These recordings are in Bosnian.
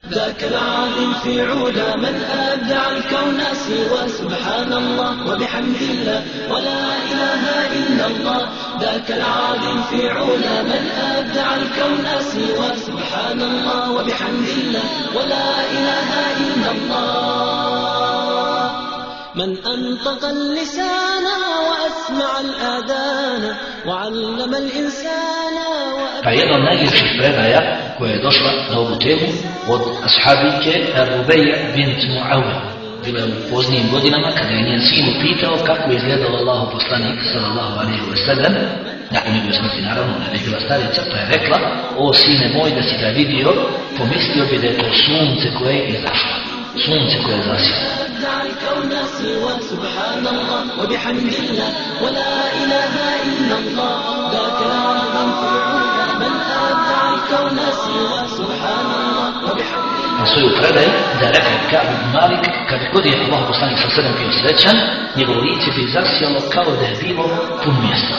ذاك العظيم في علا من أبدع الكون سوى سبحان الله وبحمد الله ولا إله إلا الله. ذاك العظيم في علا من أبدع الكون سوى سبحان الله وبحمد الله ولا إله إلا الله. من أنطق اللسان وأسمع الآذان وعلم الإنسان. Pa jedna od najljepših predaja koja je došla na ovu temu od ashabike Rubeja bint Mu'awe. Bila je u poznijim godinama kada je njen sin upitao kako je izgledao Allahu poslanik sallallahu alejhi ve sellem. Nakon njegove smrti naravno, ona je bila starica, pa je rekla: o sine moj, da si ga vidio, pomislio bi da je to sunce koje je izašlo. Sunce koje je zasjelo. سبحان الله وبحمد الله ولا إله إلا الله. ذاك العظيم في علا من أبدع الكون سوى سبحان الله وبحمد الله. Na svoju predaju da je rekao Ka'b ibn Malik, kad god je Allah poslanik sa sedam bio srećan, njegovo lice bi zasjelo kao da je bilo pun mjesta.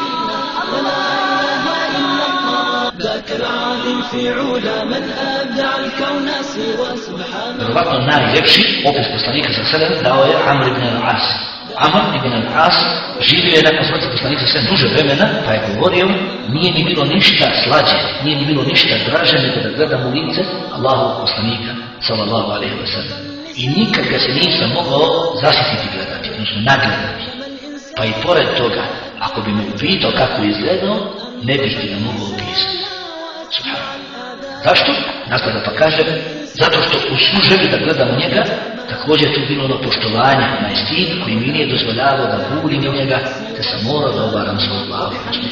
ذاك العظيم في علا من أبدع الكون سوى سبحان الله. Vjerovatno najljepši opis poslanika sa sedam dao je Amr ibn al-As. Amr ibn al-As živio je nakon smrti poslanika sa sedam duže vremena, pa je govorio: nije mi bilo ništa slađe, nije mi bilo ništa draže nego da gledam u lice Allahovog poslanika sallallahu alejhi ve sellem. I nikad ga se nisam mogao zasjetiti gledati, odnosno nagledati. Pa i pored toga, ako bi me upitao kako je izgledao, ne bih ti ga mogao opisati. Zašto? Nastavlja pa kaže: zato što u svu želju da gledamo njega, također tu bilo ono poštovanje, onaj stid koji mi nije dozvoljavao da bulim u njega, te sam morao da obaram svoju glavu.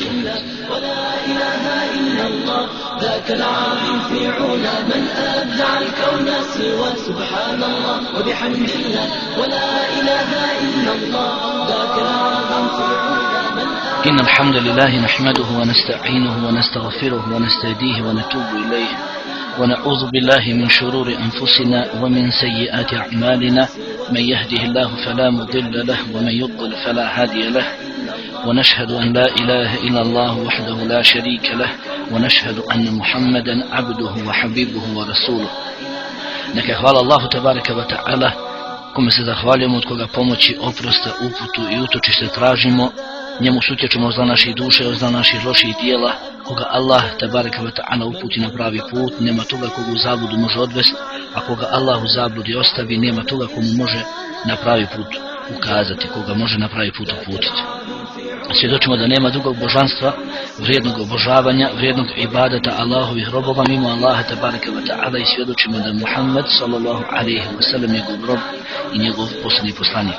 ذاك العظيم في علا من أبدع الكون سوى سبحان الله وبحمد الله ولا إله إلا الله. ذاك العظيم في علا من إن الحمد لله نحمده ونستعينه ونستغفره ونستهديه ونتوب إليه ونعوذ بالله من شرور أنفسنا ومن سيئات أعمالنا. من يهده الله فلا مضل له ومن يضلل فلا هادي له. ونشهد أن لا إله إلا الله وحده لا شريك له ونشهد أن محمدا عبده وحبيبه ورسوله. Neka hvala Allahu tebareke ve ta'ala, kome se zahvaljujemo, od koga pomoći, oprosta, uputu i utočište tražimo. Njemu sutječemo za naših duše, za naših loših dijela. Koga Allah tebareke ve ta'ala uputi na pravi put, nema toga koga u zabludu može odvesti, a koga Allah u zabludi ostavi, nema toga komu može na pravi put ukazati, koga može na pravi put uputiti. Svjedočimo da nema drugog božanstva, vrijednog obožavanja, vrijednog ibadeta Allahovih robova mimo Allaha tebareke ve ta'ala i svjedočimo da Muhammed sallallahu alejhi ve sellem njegov rob i njegov posljednji poslanik.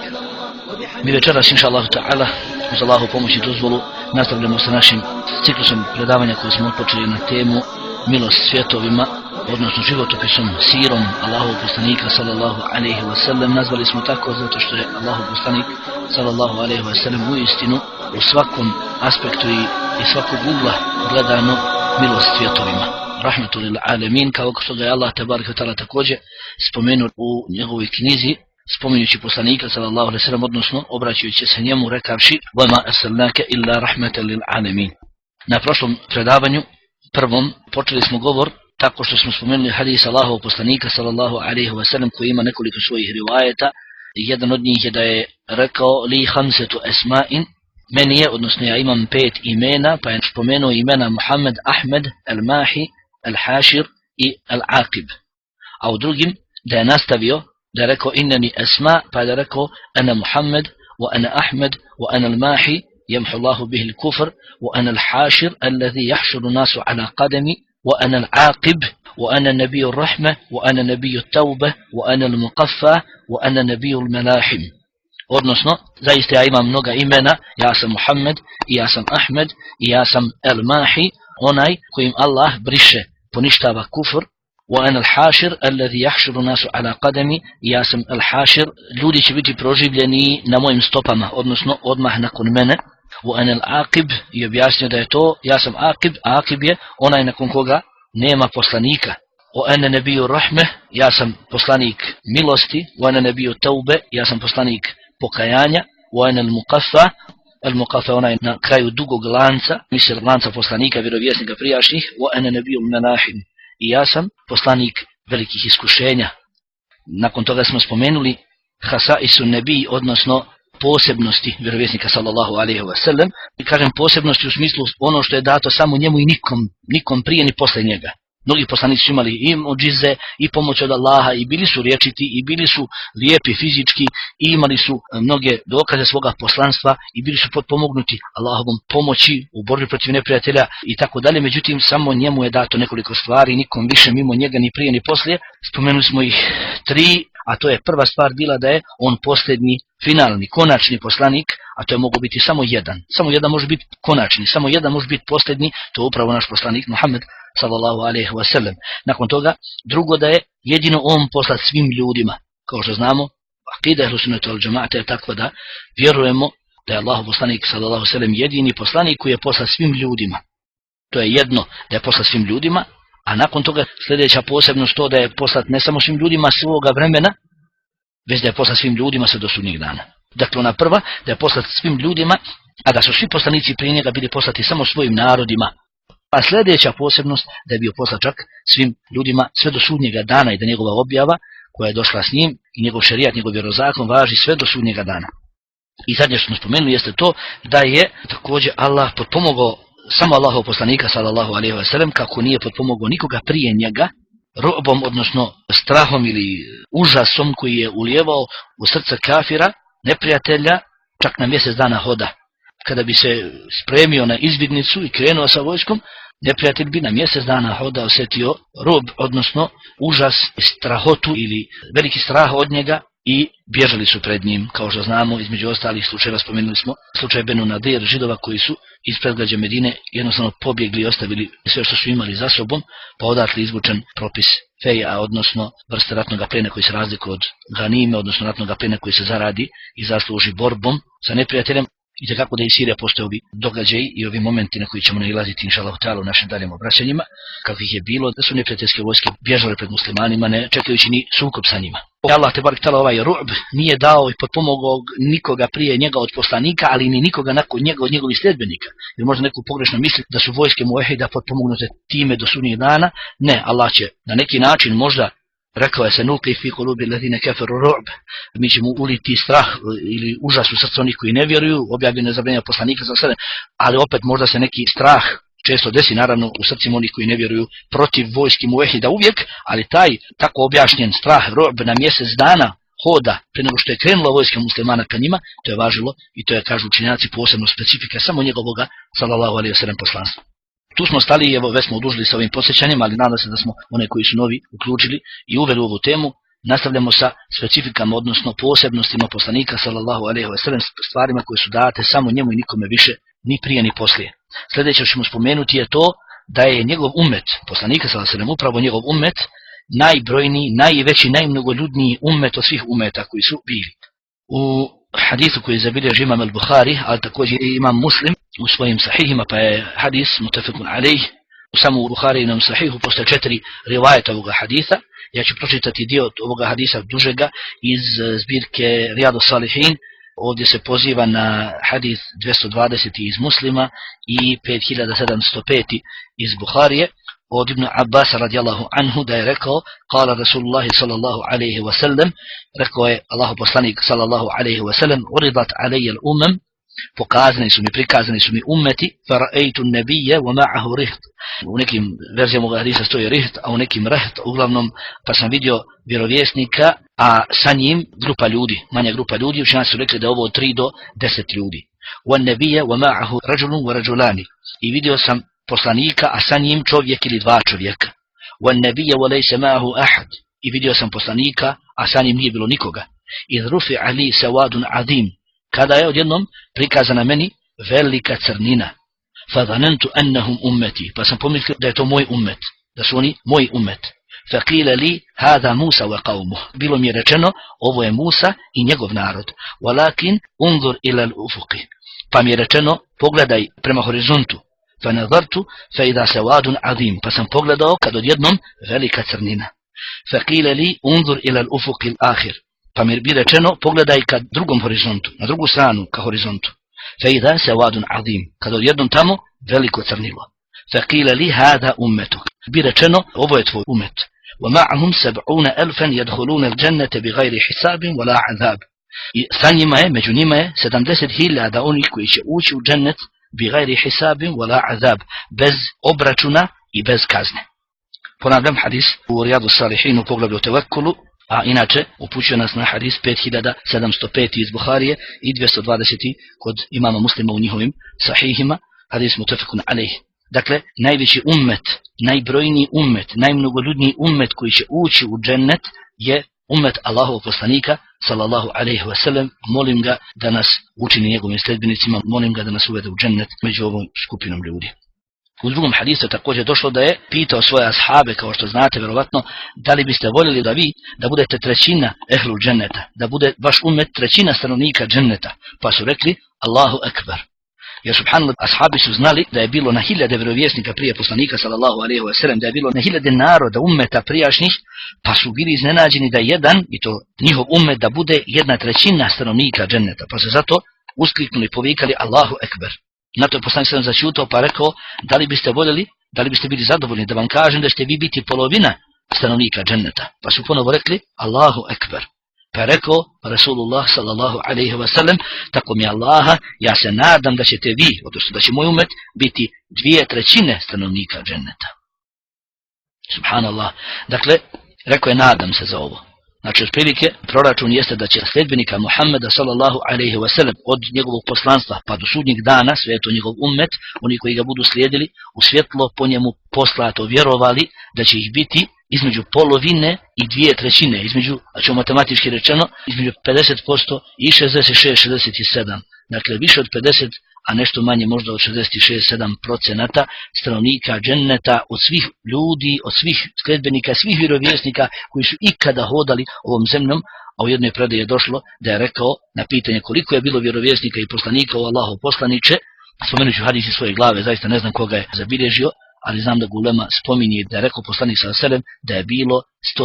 Mi večeras inša Allahu ta'ala uz Allahu pomoć i dozvolu nastavljamo sa našim ciklusom predavanja koje smo odpočeli na temu milost svjetovima, odnosno životopisom, sirom Allahovog poslanika sallallahu alejhi ve sellem. Nazvali smo tako zato što je Allahov poslanik sallallahu alejhi ve sellem uistinu u svakom aspektu i svakog ugla gledano milost svjetovima. Rahmetul lil alamin, kao što ga je Allah tebareke ve ta'ala također spomenuo u njegovoj knjizi, spominjući poslanika sallallahu alejhi ve sellem, odnosno obraćajući se njemu rekavši: "Wa ma arsalnaka illa rahmatan lil alamin." Na prošlom predavanju prvom počeli smo govor tako što smo spomenuli hadis Allahovog poslanika sallallahu alejhi ve sellem koji ima nekoliko svojih rivajeta. Jedan od njih je da je rekao: "Li khamsatu asma'in", meni je, odnosno ja imam 5 imena, pa je spomenuo imena Muhammed, Ahmed, Al-Mahi, Al-Hashir i Al-Aqib. A u drugim da je nastavio, da je rekao: "Innani asma", pa je rekao: "Ana Muhammed, wa ana Ahmed, wa ana Al-Mahi, yamhu Allahu bihi al-kufr, wa ana Al-Hashir alladhi yahshuru nasu ala qadami, wa ana Al-Aqib, wa ana Nabiyyu ar-Rahma, wa ana Nabiyyu at-Tawbah, wa ana Al-Muqaffa, wa ana Nabiyyu al-Malahim." Odnosno, zaista ja imam mnoga imena, ja sam Muhammed, i ja sam Ahmed, i ja sam Al-Mahi, onaj kojim Allah briše, poništava kufr, wa ana Al-Hashir alladhi yahshuru nasu ala qadami, i ja sam Al-Hashir, ljudi će biti proživljeni na mojim stopama, odnosno odmah nakon mene. Wa ana Al-Aqib, i objasnio da je to, ja sam Aqib, a Aqib je onaj nakon koga nema poslanika. Wa ana Nabiyyu rahme, ja sam poslanik milosti. Wa ana Nabiyyu tawbe, ja sam poslanik pokajanja. Wa ana Al-Muqaffa, Al-Muqaffa onaj na kraju dugog lanca, misli lanca poslanika, vjerovjesnika prijašnjih. Wa ana Nabiyyu al-Malahim, i ja sam poslanik velikih iskušenja. Nakon toga smo spomenuli hasaisu nebi, odnosno posebnosti vjerovjesnika sallallahu alejhi ve sellem. I kažem posebnosti u smislu ono što je dato samo njemu i nikom prije ni posle njega. Mnogi poslanici su imali i muđize i pomoć od Allaha i bili su rječiti i bili su lijepi fizički i imali su mnoge dokaze svoga poslanstva i bili su potpomognuti Allahovom pomoći u borbi protiv neprijatelja i tako dalje. Međutim, samo njemu je dato nekoliko stvari, nikom više mimo njega ni prije ni poslije. Spomenuli smo ih 3, a to je prva stvar bila da je on posljednji, finalni, konačni poslanik, a to je mogao biti samo jedan. Samo jedan može biti konačni, samo jedan može biti posljednji, to je upravo naš poslanik Muhammed sallallahu alejhi ve sellem. Nakon toga, drugo da je jedino on poslat svim ljudima. Kao što znamo, akida ehlu sunneta wal džemaata je takva da vjerujemo da je Allahov poslanik sallallahu alejhi ve sellem jedini poslanik koji je poslat svim ljudima. To je jedno da je poslat svim ljudima, a nakon toga sljedeća posebnost to da je poslat ne samo svim ljudima svoga vremena, već da je poslat svim ljudima sve do sudnjeg dana. Dakle, ona prva, da je poslat svim ljudima, a da su svi poslanici prije njega bili poslati samo svojim narodima. A sljedeća posebnost da je bio poslat čak svim ljudima sve do sudnjega dana i da njegova objava koja je došla s njim i njegov šerijat, njegov vjerozakon važi sve do sudnjega dana. I zadnje što smo spomenuli jeste to da je također Allah potpomogao samo Allahov poslanika sallallahu alejhi ve sellem kako nije potpomogao nikoga prije njega, robom, odnosno strahom ili užasom koji je ulijevao u srce kafira, neprijatelja, čak na mjesec dana hoda. Kada bi se spremio na izvidnicu i krenuo sa vojskom, neprijatelj bi na mjesec dana hoda osjetio rob, odnosno užas, strahotu ili veliki strah od njega i bježali su pred njim. Kao što znamo, između ostalih slučajeva spomenuli smo slučaj Benu Nadir, Židova koji su iz predgrađa Medine jednostavno pobjegli i ostavili sve što su imali za sobom, pa odatle izvučen propis feja, odnosno vrste ratnog plena koji se razlikuje od ganime, odnosno ratnog plena koji se zaradi i zasluži borbom sa neprijateljem. I tako da i Sirija postoje ovi događaji i ovi momenti na koji ćemo nailaziti inša Allah ta'ala u našim daljim obraćanjima, kakvih je bilo da su neprijateljske vojske bježale pred muslimanima ne čekajući ni sukob sa njima. Allah te barik ta'ala ovaj ru'b nije dao i potpomogao nikoga prije njega od poslanika, ali ni nikoga nakon njega od njegovih sljedbenika. Jer možda neko pogrešno misli da su vojske muahida potpomognute time do sudnjeg dana. Ne, Allah će na neki način možda, rekao je se nulqi fi qulubi alladhina kafaru ru'b, mi ćemo uliti strah ili užas u srce onih koji ne vjeruju, objavljeno je zabranjeno poslanika za sebe, ali opet možda se neki strah često desi naravno u srcima onih koji ne vjeruju protiv vojski muahida uvijek, ali taj tako objašnjen strah ru'b na mjesec dana hoda prije nego što je krenula vojska muslimana ka njima, to je važilo i to je, kažu učenjaci, posebno specifika samo njegovoga sallallahu alejhi ve sellem poslanstva. Tu smo stali i evo već smo odužili sa ovim podsjećanjem, ali nadam se da smo one koji su novi uključili i uveli ovu temu. Nastavljamo sa specifikama, odnosno posebnostima poslanika sallallahu alejhi ve sellem, stvarima koje su date samo njemu i nikome više, ni prije ni poslije. Sljedeće što ćemo spomenuti je to da je njegov ummet, poslanika sallallahu alejhi ve sellem, upravo njegov ummet, najbrojniji, najveći, najmnogoljudniji ummet od svih ummeta koji su bili. U hadisu koji zabilježi imam al-Bukhari, ali također i imam Muslim u svojim sahihima, pa je hadis mutafakun alejh. U samom Bukhari i na sahihu postoje 4 rivajeta ovoga hadisa. Ja ću pročitati dio ovoga hadisa dužega iz zbirke Rijadu Salihin. Ovdje se poziva na hadis 220 iz Muslima i 5705 iz Bukharije od Ibn Abbas radijallahu anhu da je rekao: Kala Rasulullah sallallahu alejhi ve sellem, rekao je Allahu poslanik sallallahu alejhi ve sellem: Uridat alejja al-umam, prikazani su mi ummeti, fara'aytu an-nabiyya wa ma'ahu riht. U nekim verzijama ovoga hadisa stoji riht, a u nekim reht, uglavnom pa sam vidio vjerovjesnika, a sa njim grupa ljudi, manja grupa ljudi, učenjaci su rekli da je ovo 3 do 10 ljudi. Wa an-nabiyya wa ma'ahu rajulun wa rajulani. I vidio sam poslanika, a sa njim čovjek ili 2 čovjeka. Wa an-nabiyya wa laysa ma'ahu ahad. I vidio sam poslanika, a sa njim nije bilo nikoga. Iz rufi ali sawadun azim. Kada je odjednom prikazana meni velika crnina. Fadhanantu annahum ummati. Pa sam pomislio da je to moj ummet, da su oni moj ummet. Faqila li hada Musa wa qawmuh. Bilo mi je rečeno ovo je Musa i njegov narod. Walakin unzur ila al-ufuqi. Pa mi je rečeno pogledaj prema horizontu. Fanadhartu fa idha sawadun azim. Pa sam pogledao kad odjednom velika crnina. Faqila li unzur ila al-ufuqi al-akhir. Pa mi je rečeno pogledaj ka drugom horizontu, na drugu stranu ka horizontu. Fejda sawadun azim, kad odjednom tamo veliko crnilo. Faqila li hada ummetuk. Bi rečeno ovo je tvoj umet. وَمَعَهُمْ 70,000 يَدْخُلُونَ الْجَنَّةَ بِغَيْرِ حِسَابٍ وَلَا عَذَابٍ. I sa njima je, među njima je 70,000 onih koji će ući u džennet بِغَيْرِ حِسَابٍ وَلَا عَذَابٍ, bez obračuna i bez kazne. Ponavljam hadis u Rijadu Salihin u poglavlju o tevakkulu, a inače upućuje nas na hadis 5705 iz Buharije i 220 kod imama Muslima u njihovim sahihima, hadis mutafekun alejh. Dakle, najveći ummet, najbrojniji ummet, najmnogoljudniji ummet koji će ući u džennet je ummet Allahovog poslanika sallallahu alejhi ve sellem. Molim ga da nas učini njegovim sledbenicima, molim ga da nas uvede u džennet među ovom skupinom ljudi. U drugom hadisu također došlo da je pitao svoje ashabe, kao što znate vjerovatno, da li biste voljeli da vi da budete trećina ehlul dženneta, da bude vaš ummet trećina stanovnika dženneta, pa su rekli Allahu ekber. Jer subhanallah, ashabi su znali da je bilo na hiljade vjerovjesnika prije poslanika sallallahu alejhi ve sellem, da je bilo na hiljade naroda ummeta prijašnjih, pa su bili iznenađeni da jedan, i to njihov ummet, da bude 1/3 stanovnika dženneta, pa su zato uskliknuli, povikali Allahu ekber. Na to je poslanik sallallahu začutao pa rekao, da li biste voljeli, da li biste bili zadovoljni da vam kažem da ćete vi biti polovina stanovnika dženneta, pa su ponovo rekli Allahu ekber. Pa je rekao Rasulullah sallallahu alejhi ve sellem, tako mi Allaha, ja se nadam da ćete vi, odnosno da će moj umet biti 2/3 stanovnika dženneta. Subhanallah. Dakle, rekao je nadam se za ovo. Znači, otprilike, proračun jeste da će sledbenika Muhammeda sallallahu alejhi ve sellem od njegovog poslanstva pa do sudnjeg dana, sve je to njegov ummet, oni koji ga budu slijedili, u svjetlo po njemu poslato vjerovali da će ih biti između polovine i 2/3, između, znači matematički rečeno, između 50% i 66-67. Dakle, više od 50, a nešto manje možda od 66-7% stanovnika dženneta od svih ljudi, od svih sledbenika, svih vjerovjesnika koji su ikada hodali ovom zemljom. A u jednoj predaji je došlo da je rekao na pitanje koliko je bilo vjerovjesnika i poslanika u Allahov poslaniče, spomenut ću hadis iz svoje glave, zaista ne znam koga je zabilježio, ali znam da ga ulema spominje da je rekao poslanik sallallahu alejhi ve sellem da je bilo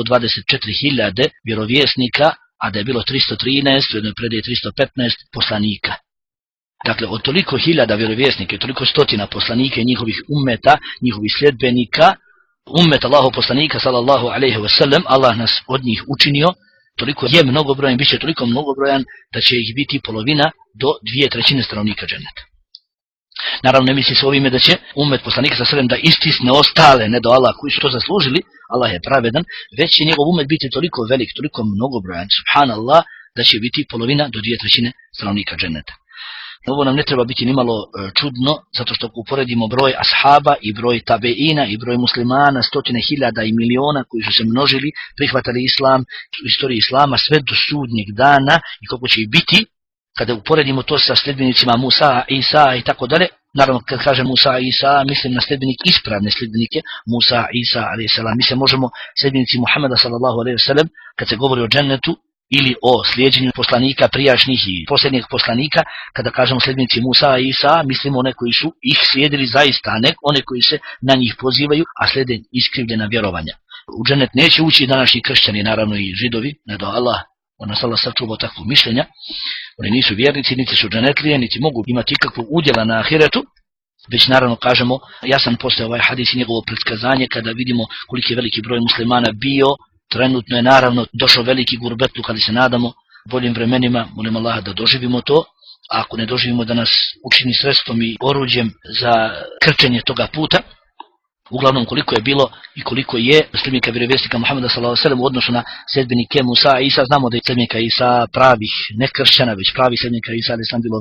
124.000 vjerovjesnika, a da je bilo 313, u jednoj predaji 315 poslanika. Dakle, od toliko hiljada vjerovjesnika i toliko stotina poslanika i njihovih ummeta, njihovih sljedbenika, ummet Allahov poslanika sallallahu alejhi ve sellem, Allah nas od njih učinio, toliko je mnogobrojan, bit će toliko mnogobrojan da će ih biti polovina do 2/3 stanovnika dženneta. Naravno, ne misli se ovime da će ummet poslanika sallallahu alejhi ve sellem da istisne ostale, ne do Allah koji su to zaslužili, Allah je pravedan, već će njegov ummet biti toliko velik, toliko mnogobrojan, subhanallah, da će biti polovina do 2/3 stanovnika dženneta. Ovo nam ne treba biti nimalo čudno, zato što uporedimo broj ashaba i broj tabeina i broj muslimana, stotine hiljada i miliona koji su se množili, prihvatali islam, u istoriji islama sve do sudnjeg dana i koliko će ih biti, kada uporedimo to sa sljedbenicima Musa, Isa i tako dalje. Naravno, kad kažem Musa i Isa, mislim na sljedbenik ispravne sljedbenike, Musa, Isa, a.s. Mi se možemo sljedbenici Muhammeda sallallahu alejhi ve sellem, kad se govori o džennetu, ili o slijedjenju poslanika prijašnjih i posljednjih poslanika, kada kažemo sljedbenici Musa i Isa, mislimo one koji su ih slijedili zaista, a ne one koji se na njih pozivaju, a slijede iskrivljena vjerovanja. U džennet neće ući današnji kršćani, naravno i židovi, ne do Allah, on nas Allah sačuvao takvog mišljenja. Oni nisu vjernici, niti su dženetlije, niti mogu imati ikakvog udjela na ahiretu, već naravno kažemo, ja sam poslije ovaj hadis i njegovo predskazanje, kada vidimo koliki je veliki broj muslimana bio. Trenutno je naravno došao veliki gurbetluk, ali se nadamo boljim vremenima, molim Allaha da doživimo to, a ako ne doživimo da nas učini sredstvom i oruđem za krčenje toga puta. Uglavnom koliko je bilo i koliko je sljedbenika vjerovjesnika Muhammeda sallallahu alejhi ve sellem u odnosu na sljedbenike Musa i Isa, znamo da je sljedbenika Isa pravih, ne kršćana, već pravih sljedbenika Isa ali sam bilo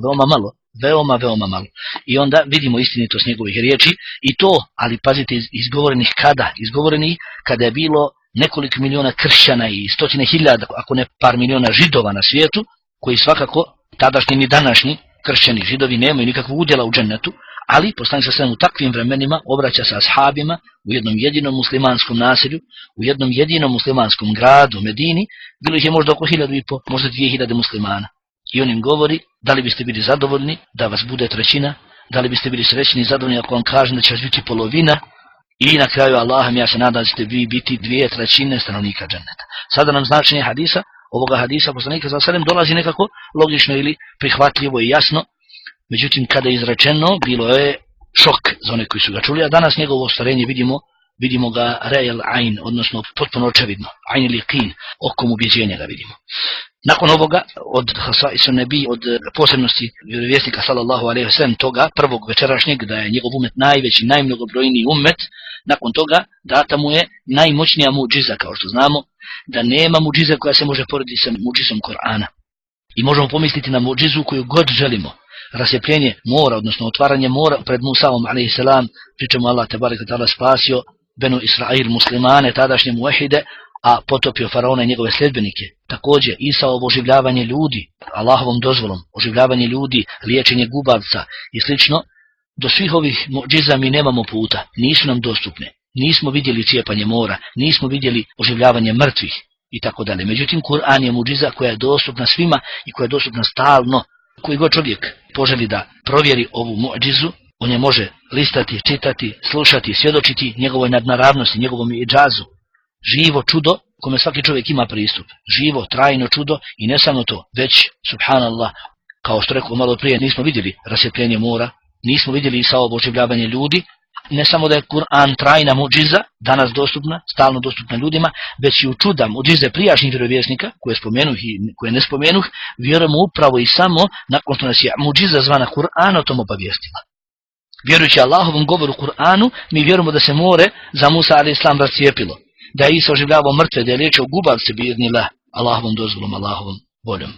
veoma malo. I onda vidimo istinitost njegovih riječi i to, ali pazite, izgovorenih kada? Izgovorenih kada je bilo nekoliko miliona kršćana i stotine hiljada, ako ne par miliona židova na svijetu, koji svakako tadašnji ni današnji kršćani židovi nemaju nikakvog udjela u džennetu, ali poslanik sallallahu alejhi ve sellem u takvim vremenima obraća se ashabima u jednom jedinom muslimanskom naselju, u jednom jedinom muslimanskom gradu, Medini, bilo ih je možda oko 1.500, možda 2.000 muslimana. I on im govori, da li biste bili zadovoljni da vas bude trećina, da li biste bili srećni i zadovoljni ako vam kažem da će vas biti polovina, i na kraju Allahom ja se nadam da ćete vi biti 2/3 stanovnika dženneta. Sada nam značenje hadisa, ovoga hadisa poslanika sallallahu alejhi ve sellem dolazi nekako logično ili prihvatljivo i jasno, međutim kada je izrečeno bilo je šok za one koji su ga čuli, a danas njegovo ostvarenje vidimo vidimo ga real ain, odnosno potpuno očevidno, ain ili qin, okom ubjeđenja ga vidimo. Nakon ovoga, od hasaisu nebi, od posebnosti vjerovjesnika sallallahu alejhi ve sellem, toga prvog večerašnjeg, da je njegov umet najveći, najmnogobrojniji umet, nakon toga data mu je najmoćnija muđiza, kao što znamo, da nema muđiza koja se može porediti sa muđizom Korana. I možemo pomisliti na muđizu koju god želimo. Rasjepljenje mora, odnosno otvaranje mora pred Musaom alejhi selam, pričemu Allah tebareke ta'ala spasio Benu Israil muslimane, tadašnje muahide, a potopio faraona i njegove sljedbenike. Također Isaovo oživljavanje ljudi, Allahovom dozvolom, oživljavanje ljudi, liječenje gubavca i slično. Do svih ovih muđiza mi nemamo puta, nisu nam dostupne. Nismo vidjeli cijepanje mora, nismo vidjeli oživljavanje mrtvih i tako dalje. Međutim, Kur'an je muđiza koja je dostupna svima i koja je dostupna stalno. Koji god čovjek poželi da provjeri ovu muđizu, on je može listati, čitati, slušati, svjedočiti njegovoj nadnaravnosti, njegovom idžazu. Živo čudo kome svaki čovjek ima pristup. Živo, trajno čudo i ne samo to, već, subhanallah, kao što rekao malo prije, nismo vidjeli rasvjetljenje mora, nismo vidjeli Isaovo oživljavanje ljudi. Ne samo da je Kur'an trajna muđiza, danas dostupna, stalno dostupna ljudima, već i u čuda muđize prijašnjih vjerovjesnika, koje spomenuh i koje ne spomenuh, vjerujemo upravo i samo nakon što nas je muđiza zvana Kur'an o tom obavijestila. Vjerujući Allahovom govoru Kur'anu, mi vjerujemo da se more za Musa a.s. rascijepilo, da je Isa oživljavao mrtve, da je liječio gubavce biiznillah, Allahovom dozvolom, Allahovom voljom.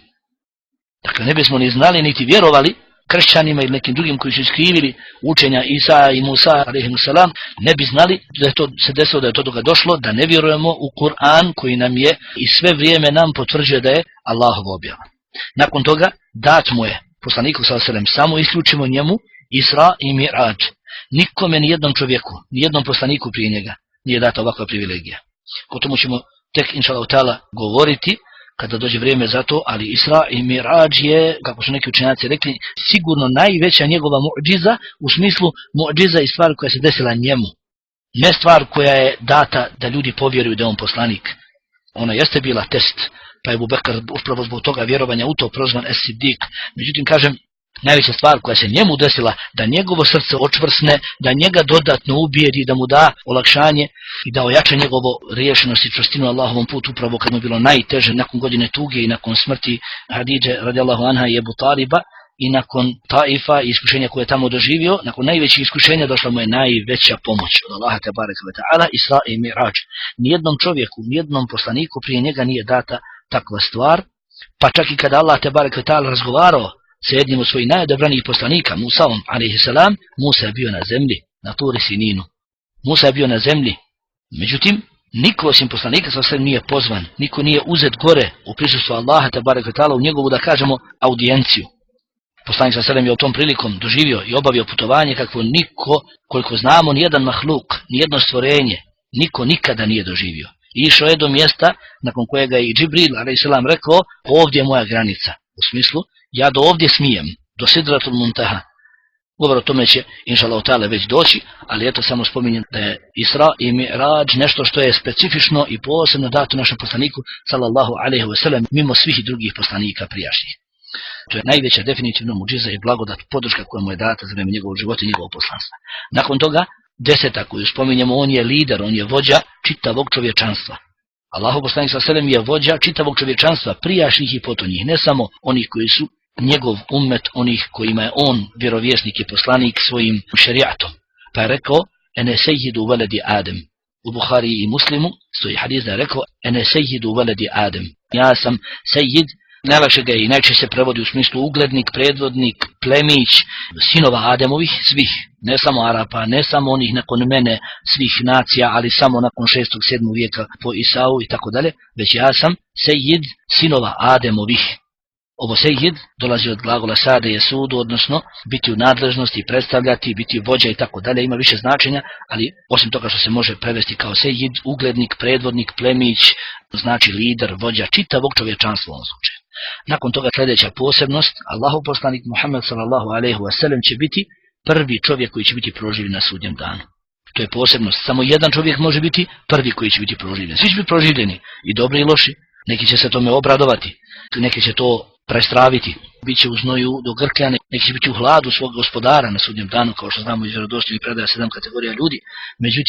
Dakle, ne bismo ni znali niti vjerovali kršćanima ili nekim drugim koji su iskrivili učenja Isa i Musa a.s. ne bi znali da je to se desilo, da je to toga došlo, da ne vjerujemo u Kur'an koji nam je i sve vrijeme nam potvrđuje da je Allahov objava. Nakon toga dat mu je poslaniku s.a.v. samo isključimo njemu Isra i Mi'raj. Nikome, ni jednom čovjeku, ni jednom poslaniku prije njega nije data ovakva privilegija. O tomu ćemo tek inšallahu ta'ala govoriti kada dođe vrijeme za to, ali Isra i Mi'raj je, kako su neki učenjaci rekli, sigurno najveća njegova muđiza, u smislu muđiza i stvar koja se desila njemu. Ne stvar koja je data da ljudi povjeruju da je on poslanik. Ona jeste bila test, pa je Abu Bekr upravo zbog toga vjerovanja u to prozvan Es-Siddiq. Međutim, kažem, najveća stvar koja se njemu desila, da njegovo srce očvrsne, da njega dodatno ubijedi, da mu da olakšanje i da ojača njegovo riješenost i čvrstinu Allahovom putu, upravo kad mu bilo najteže nakon godine tuge i nakon smrti Hadidže radijallahu anha i Ebu Taliba i nakon Taifa i iskušenja koje je tamo doživio. Nakon najvećih iskušenja došla mu je najveća pomoć od Allaha tebareke ve ta'ala, Isra i Mi'raj. Nijednom čovjeku, nijednom poslaniku prije njega nije data takva stvar, pa čak i kada Allah tebareke ve ta'ala razgovarao sa jednim od svojih najodabranijih poslanika, Musaom a.s. Musa je bio na zemlji, na Turi Sininu. Musa je bio na zemlji. Međutim, niko osim poslanika sa nije pozvan, niko nije uzet gore u prisustvu Allaha tebareke ve ta'ala u njegovu, da kažemo, audijenciju. Poslanik sa je u tom prilikom doživio i obavio putovanje kakvo niko, koliko znamo, nijedan mahluk, nijedno stvorenje, niko nikada nije doživio. I išao je do mjesta nakon kojega je i Džibril a.s. rekao, ovdje je moja granica, u smislu, ja do ovdje smijem, do Sidratul Muntaha. Govor o tome će, inšallahu ta'ala, već doći, ali eto samo spominjem da je Isra i Mi'raj nešto što je specifično i posebno dato našem poslaniku, sallallahu alejhi ve sellem, mimo svih drugih poslanika prijašnjih. To je najveća definitivno muđiza i blagodat, podrška koja mu je data za vrijeme njegovog života i njegovog poslanstva. Nakon toga, 10. koju spominjemo, on je lider, on je vođa čitavog čovječanstva. Allahov poslanik sallallahu alejhi ve sellem je vođa čitavog čovječanstva, prijašnjih i potonjih, ne samo onih koji su njegov ummet, onih kojima je on vjerovjesnik i poslanik svojim šerijatom. Pa je rekao, ene sejhidu veledi Adem. U Buhari i Muslimu stoji hadis da je rekao, ene sejhidu veledi Adem. Ja sam sejid, najlakše ga je i najčešće se prevodi u smislu uglednik, predvodnik, plemić, sinova Ademovih, svih, ne samo Arapa, ne samo onih nakon mene, svih nacija, ali samo nakon 6. 7. vijeka po Isau i tako dalje, već ja sam sejid sinova Ademovih. Ovo sejid dolazi od glagola sade je sudu, odnosno biti u nadležnosti, predstavljati, biti vođa i tako dalje, ima više značenja, ali osim toga što se može prevesti kao sejid, uglednik, predvodnik, plemić, znači lider, vođa čitavog čovječanstva u ovom slučaju. Nakon toga sljedeća posebnost, Allahov poslanik Muhammed sallallahu alejhi ve sellem će biti prvi čovjek koji će biti proživljen na sudnjem danu. To je posebnost. Samo jedan čovjek može biti prvi koji će biti proživljen. Svi će biti proživljeni, i dobri i loši. Neki će se tome obradovati, neki će to prestraviti, bit će u znoju do grkljane, neki će biti u hladu svog gospodara na sudnjem danu, kao što znamo iz vjerodostojnih predaja 7 kategorija ljudi. Međutim,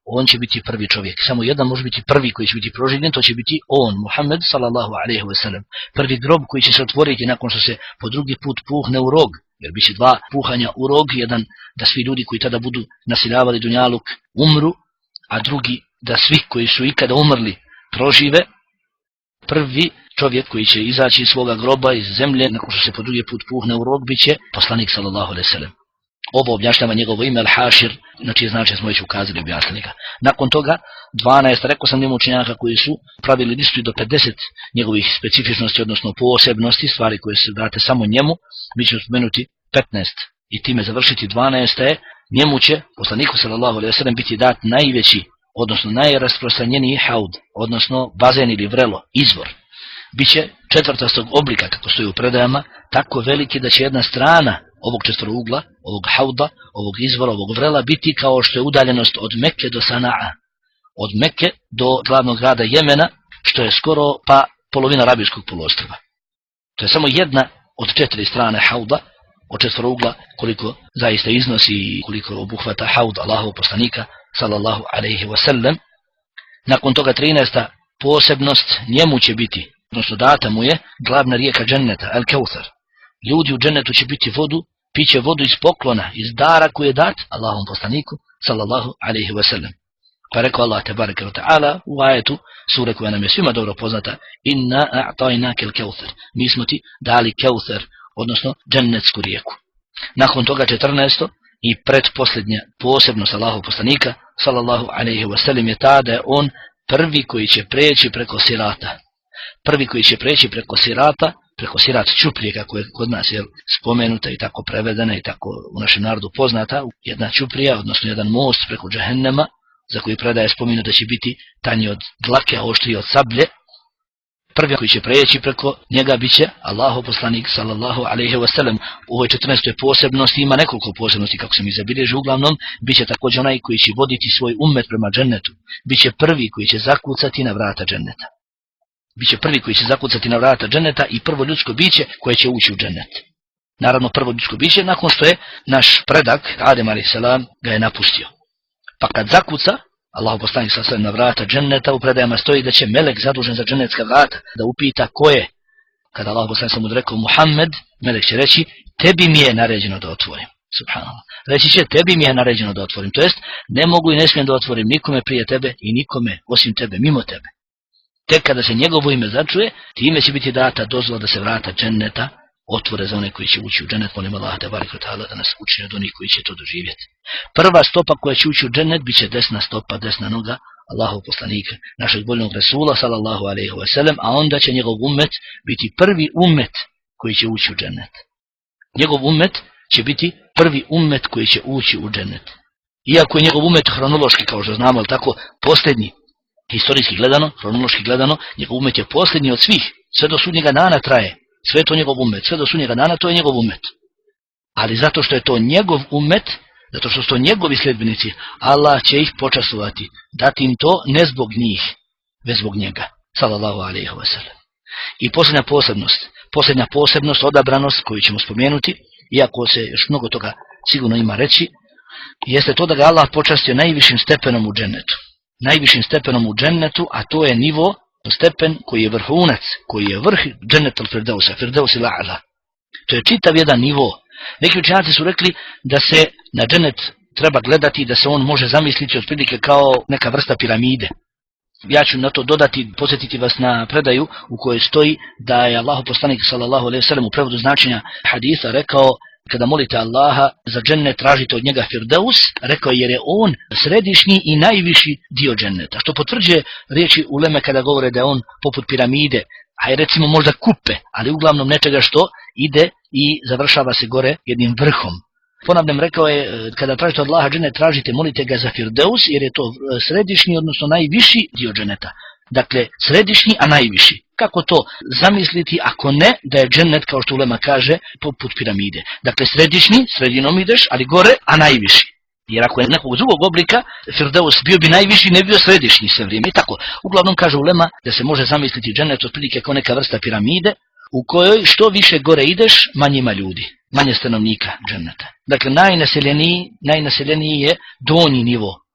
on će biti prvi čovjek. Samo jedan može biti prvi koji će biti proživljen, to će biti on, Muhammed sallallahu alejhi ve sellem. Prvi grob koji će se otvoriti nakon što se po drugi put puhne u rog, jer biće dva puhanja u rog, jedan da svi ljudi koji tada budu naseljavali dunjaluk umru, a drugi da svi koji su ikada umrli prožive. Prvi čovjek koji će izaći iz svoga groba, iz zemlje, nakon što se po drugi put puhne u rog, bit će poslanik sallallahu alejhi ve sellem. Ovo objašnjava njegovo ime Al-Hašir, znači znači smo već ukazali objasnili ga. Nakon toga 12, rekao sam njemu učenjaka koji su pravili listu do 50 njegovih specifičnosti, odnosno posebnosti, stvari koje se date samo njemu, mi ćemo spomenuti 15 i time završiti. 12 je, njemu će poslaniku sallallahu alejhi ve sellem biti dat najveći, odnosno najrasprostranjeniji haud, odnosno bazen ili vrelo, izvor. Biće četvrtastog oblika, kako stoji u predajama, tako veliki da će jedna strana ovog četvrougla, ovog hauda, ovog izvora, ovog vrela biti kao što je udaljenost od Mekke do Sana'a, od Mekke do glavnog grada Jemena, što je skoro pa polovina Arabijskog poluostrva. To je samo jedna od 4 strane hauda, od četvrougla, koliko zaista iznosi i koliko obuhvata haud Allahovog poslanika sallallahu alejhi ve sellem. Nakon toga 13. posebnost, njemu će biti, odnosno data mu je glavna rijeka dženneta, Al-Kauthar. Ljudi u džennetu će biti vodu, piće vodu iz poklona, iz dara koji je dat Allahovom poslaniku sallallahu alejhi ve sellem. Pa rekao Allah tebareke ve taala u ajetu sure koja nam je svima dobro poznata: Inna a'tajnaka al-Kauthar. Mi smo ti dali Kauthar, odnosno džennetsku rijeku. Nakon toga 14. i pretposljednja posebnost Allahovog poslanika sallallahu alejhi ve sellem je ta da je on prvi koji će preći preko sirata. Prvi koji će preći preko sirata, preko sirat čuprije, kako je kod nas spomenuta i tako prevedena i tako u našem narodu poznata, jedna čuprija, odnosno jedan most preko džehennema, za koji predaje spominju da će biti tanji od dlake, a oštriji od sablje. Prvi koji će preći preko njega bit će Allahov poslanik sallallahu alejhi ve sellem. U ovoj 14. posebnosti ima nekoliko posebnosti, kako se mi zabilježi, uglavnom bit će također onaj koji će voditi svoj ummet prema džennetu. Biće prvi koji će zakucati na vrata dženneta. Biće prvi koji će zakucati na vrata dženeta i prvo ljudsko biće koje će ući u džennet. Naravno prvo ljudsko biće nakon što je naš predak Adem a.s. ga je napustio. Pa kad zakuca, Allahov poslanik sallallahu alejhi ve sellem na vrata dženneta, u predajama stoji da će melek zadužen za džennetska vrata da upita ko je. Kada Allahov poslanik sallallahu alejhi ve sellem mu rekao Muhammed, melek će reći tebi mi je naređeno da otvorim. Subhanallah. Reći će tebi mi je naređeno da otvorim. To jest ne mogu i ne smijem da otvorim nikome prije tebe i nikome osim tebe, mimo tebe. Tek kada se njegovo ime začuje, time će biti data dozvola da se vrata dženneta otvore za one koji će ući u džennet. Molim Allah tebareke ve taala da nas učini od onih koji će to doživjeti. Prva stopa koja će ući u džennet biće desna stopa, desna noga Allahov poslanika, našeg voljnog Resula sallallahu alejhi ve sellem, a onda će njegov ummet biti prvi ummet koji će ući u džennet. Njegov ummet će biti prvi ummet koji će ući u džennet. Iako je njegov ummet hronološki, kao što znamo, tako posljednji, historijski gledano, hronološki gledano, njegov ummet je posljednji od svih, sve do sudnjega dana traje, sve to njegov ummet, sve do sudnjega dana to je njegov ummet. Ali zato što je to njegov ummet, zato što su to njegovi sljedbenici, Allah će ih počastovati, dati im to ne zbog njih, već zbog njega, sallallahu alejhi ve sellem. I posljednja posebnost, odabranost koju ćemo spomenuti, iako se još mnogo toga sigurno ima reći, jeste to da ga Allah počastio najvišim stepenom u džennetu. Najvišim stepenom u džennetu, a to je nivo, stepen koji je vrhunac, koji je vrh džennetul firdausa, firdausil a'la. To je čitav jedan nivo. Neki učenjaci su rekli da se na džennet treba gledati, da se on može zamisliti otprilike kao neka vrsta piramide. Ja ću na to dodati, podsjetiti vas na predaju u kojoj stoji da je Allahov poslanik sallallahu alejhi ve sellem u prevodu značenja hadisa rekao: kada molite Allaha za džennet, tražite od njega firdaus, rekao jer je on središnji i najviši dio dženneta. Što potvrđuje riječi uleme kada govore da je on poput piramide, a je recimo možda kupe, ali uglavnom nečega što ide i završava se gore jednim vrhom. Ponavljam, rekao je, kada tražite od Allaha džennet, tražite, molite ga za firdaus, jer je to središnji, odnosno najviši dio dženneta. Dakle, središnji, a najviši. Kako to zamisliti ako ne da je džennet, kao što ulema kaže, poput piramide. Dakle, središnji, sredinom ideš, ali gore, a najviši. Jer ako je nekog drugog oblika, firdaus bio bi najviši, ne bio središnji sve vrijeme. I tako, uglavnom kaže ulema da se može zamisliti džennet otprilike kao neka vrsta piramide, u kojoj što više gore ideš, manje ima ljudi, manje stanovnika dženneta. Dakle, najnaseljeniji je donji nivo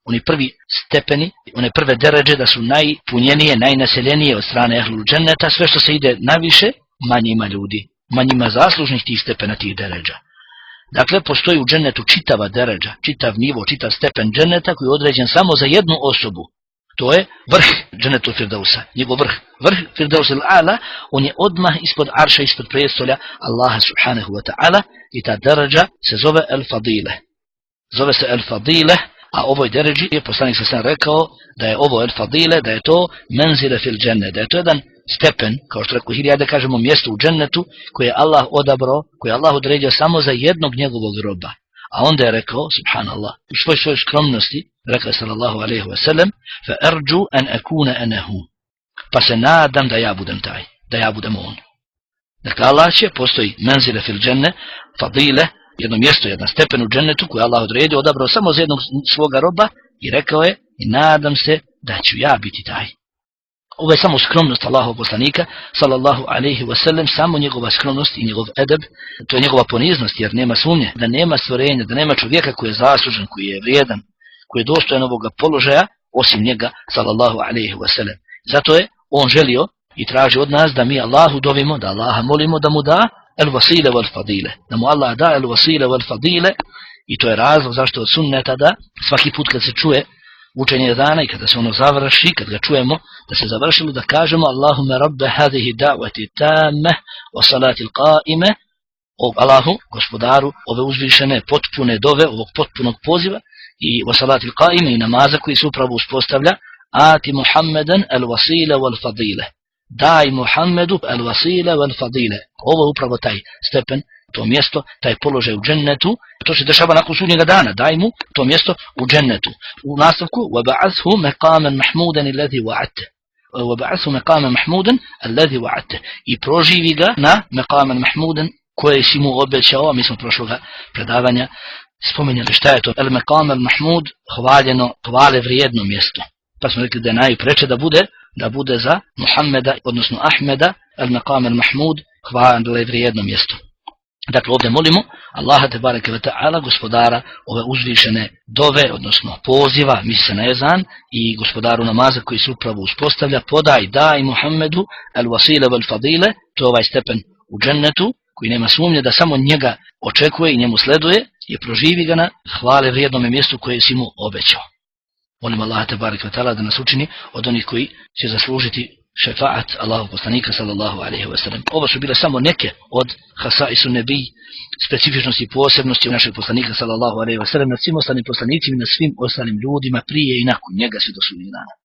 oni prvi stepeni, one prve deređe da su najpunjenije, najnaseljenije od strane ehlul dženneta, sve što se ide naviše, manje ima ljudi, manje ima zaslužnih tih stepena, tih deređa. Dakle, postoji u džennetu čitava deređa, čitav nivo, čitav stepen dženneta koji je određen samo za jednu osobu. To je vrh džennetu Firdausa, njegov vrh. Vrh Firdausa al-A'la, on je odmah ispod arša, ispod prijestolja Allaha subhanahu wa ta'ala i ta deređa se zove El-Fadile. Zove se El-Fadile, a ovoj deređi je poslanik sam rekao da je ovo El-Fadile, da je to menzile fil dženne, da je to jedan stepen, kao što rekao, da kažemo mjesto u džennetu koje je Allah odabrao, koje je Allah odredio samo za jednog njegovog roba. A onda je rekao, subhanallah, u svojoj skromnosti, rekao je sallallahu alaihi wa sallam, fa arju an akuna anahu. Pa se nadam da ja budem taj, da ja budem on. Dakle, Allah će, postoji menzile fil dženne, fadile, jedno mjesto, jedan stepen u džennetu koje Allah odredio, odabrao samo za jednog svoga roba i rekao je, i nadam se da ću ja biti taj. Ovo je samo skromnost Allahov poslanika, sallallahu alaihi wasallam, samo njegova skromnost i njegov edeb, to je njegova poniznost, jer nema sumnje, da nema stvorenja, da nema čovjeka koji je zaslužen, koji je vrijedan, koji je dostojan ovoga položaja, osim njega, sallallahu alaihi wasallam. Zato je on želio i traži od nas da mi Allahu dovimo, da Allaha molimo da mu da el-vasile wal-fadile, da mu Allah da el-vasile wal-fadile, i to je razlog zašto od sunneta da svaki put kad se čuje učenje dana i kada se ono završi, kad ga čujemo, da se završilo da kažemo Allahumme rabbe hadihi da'vati tamme wa salati l'qaime, o Allahu, gospodaru, ove uzvišene potpune dove, ovog potpunog poziva i wa salati l'qaime i namaza koji se upravo uspostavlja, ati Muhammeden al-wasile wal-fadile. Daj Muhammedu al-wasile wal-fadile. Ovo je upravo taj stepen, to mjesto, taj položaj u džennetu, to se dešava nakon sudnjega dana, daj mu to mjesto u džennetu. U nastavku, وَبَعَثْهُ مَقَامًا مَحْمُودًا الَّذِي وَعَدْتَ. وَبَعَثْهُ مَقَامًا مَحْمُودًا الَّذِي وَعَدْتَ. I proživi ga na مَقَامًا مَحْمُودًا koje si mu obećao, mi smo prošloga predavanja spomenuli šta je to. El-Maqam al-Mahmud, hvaljeno, hvale vrijedno mjesto. Pa smo rekli da je najpreče da bude za Muhammeda, odnosno Ahmeda, El-Maqam al-Mahmud, hvale vrijedno mjesto. Dakle, ovdje molimo Allaha tebareke ve ta'ala, gospodara ove uzvišene dove, odnosno poziva, misli se na ezan, i gospodaru namaza koji se upravo uspostavlja, daj Muhammedu al-wasile wal-fadile, to je ovaj stepen u džennetu, koji nema sumnje da samo njega očekuje i njemu sleduje, i proživi ga na hvale vrijednome mjestu koje si mu obećao. Molim Allaha tebareke ve ta'ala da nas učini od onih koji će zaslužiti šefaat Allahov poslanika sallallahu alejhi ve sellem. Ovo su bile samo neke od hasaisu nebi, specifičnosti i posebnosti našeg poslanika sallallahu alejhi ve sellem nad svim ostalim poslanicima i nad svim ostalim ljudima prije i nakon njega sve do sudnjeg dana.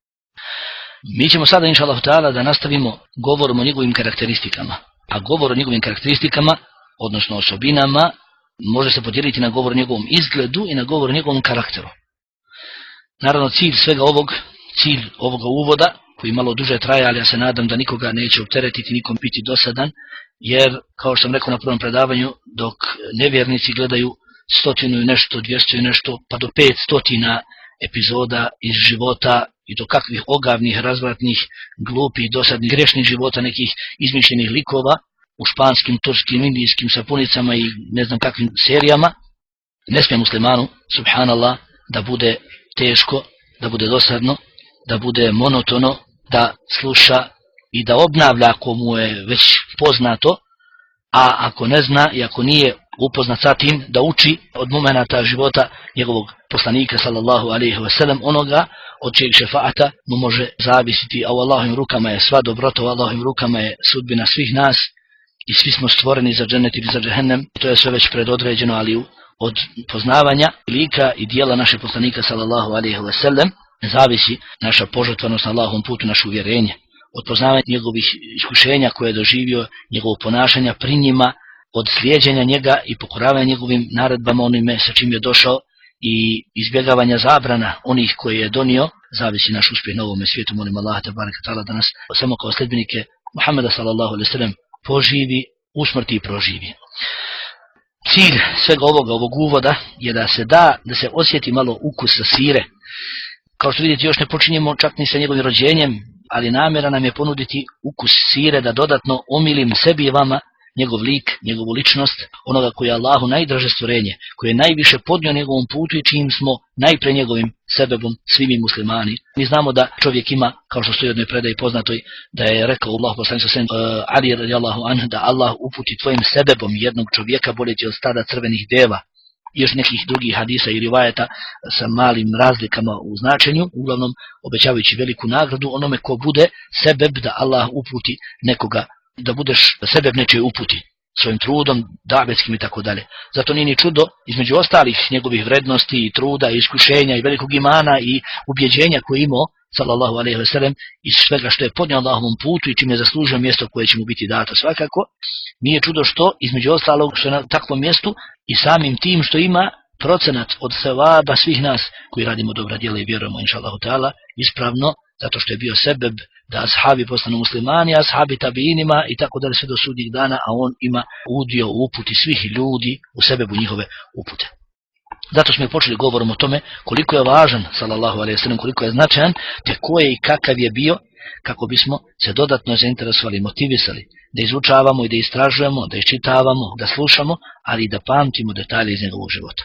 Mi ćemo sada inshallah taala da nastavimo govorom o njegovim karakteristikama. A govor o njegovim karakteristikama, odnosno osobinama, može se podijeliti na govor o njegovom izgledu i na govor o njegovom karakteru. Naravno, cilj ovoga uvoda, koji malo duže traje, ali ja se nadam da nikoga neće opteretiti, nikom biti dosadan, jer, kao što sam rekao na prvom predavanju, dok nevjernici gledaju 100 i nešto, 200 i nešto, pa do 500 epizoda iz života i do kakvih ogavnih, razvratnih, glupih, dosadnih, grešnih života nekih izmišljenih likova u španskim, turskim, indijskim sapunicama i ne znam kakvim serijama, ne smije muslimanu, subhanallah, da bude teško, da bude dosadno, da bude monotono, da sluša i da obnavlja ako mu je već poznato, a ako ne zna i ako nije upoznat sa tim, da uči od momenata života njegovog poslanika sallallahu alejhi ve sellem, onoga od čijeg šefaata mu može zavisiti, a u Allahovim rukama je sva dobrota, u Allahovim rukama je sudbina svih nas i svi smo stvoreni za džennet ili za džehennem. To je sve već predodređeno, ali od poznavanja lika i dijela našeg poslanika sallallahu alejhi ve sellem zavisi naša požrtvanost na Allahovom putu, naše uvjerenje. Od poznavanja njegovih iskušenja koje je doživio, njegovog ponašanja pri njima, od slijeđenja njega i pokoravanja njegovim naredbama onime sa čim je došao i izbjegavanja zabrana onih koje je donio, zavisi naš uspjeh na ovome svijetu. Molim Allaha tebareke ta'ala da nas samo kao sledbenike Muhammeda sallallahu alejhi ve sellem poživi, usmrti i proživi. Cilj svega ovog uvoda je da se osjeti malo ukus sire. Kao što vidite, još ne počinjemo čak ni sa njegovim rođenjem, ali namjera nam je ponuditi ukus sire, da dodatno omilim sebi i vama njegov lik, njegovu ličnost, onoga koji je Allahu najdraže stvorenje, koji je najviše podnio njegovom putu i čijim smo najpre njegovim sebebom svi mi muslimani. Mi znamo da čovjek ima, kao što stoji u jednoj predaji poznatoj, da je rekao Allahu poslanik Ali radijallahu anhu, da Allah uputi tvojim sebebom jednog čovjeka bolje ti od stada crvenih deva. I još nekih drugih hadisa i rivajeta sa malim razlikama u značenju, uglavnom obećavajući veliku nagradu onome ko bude sebeb da Allah uputi nekoga, da budeš sebeb nečije uputi svojim trudom, davetskim i tako dalje. Zato nije ni čudo, između ostalih njegovih vrednosti i truda i iskušenja i velikog imana i ubjeđenja koje imao, sallallahu alejhi ve sellem, iz svega što je podnio Allahovom putu i čim je zaslužio mjesto koje će mu biti dato svakako, nije čudo što, između ostalog, što je na takvom mjestu i samim tim što ima procenat od sevaba svih nas koji radimo dobra djela i vjerujemo, inša Allahu ta'ala, ispravno, zato što je bio sebeb da ashabi postanu muslimani, ashabi tabiinima i tako dalje sve do sudnjeg dana, a on ima udio u uputi svih ljudi u sebebu njihove upute. Zato smo i počeli govorom o tome koliko je važan, sallallahu alejhi ve sellem, koliko je značajan, te ko je i kakav je bio, kako bismo se dodatno zainteresovali, motivisali, da izučavamo i da istražujemo, da iščitavamo, da slušamo, ali i da pamtimo detalje iz njegovog života.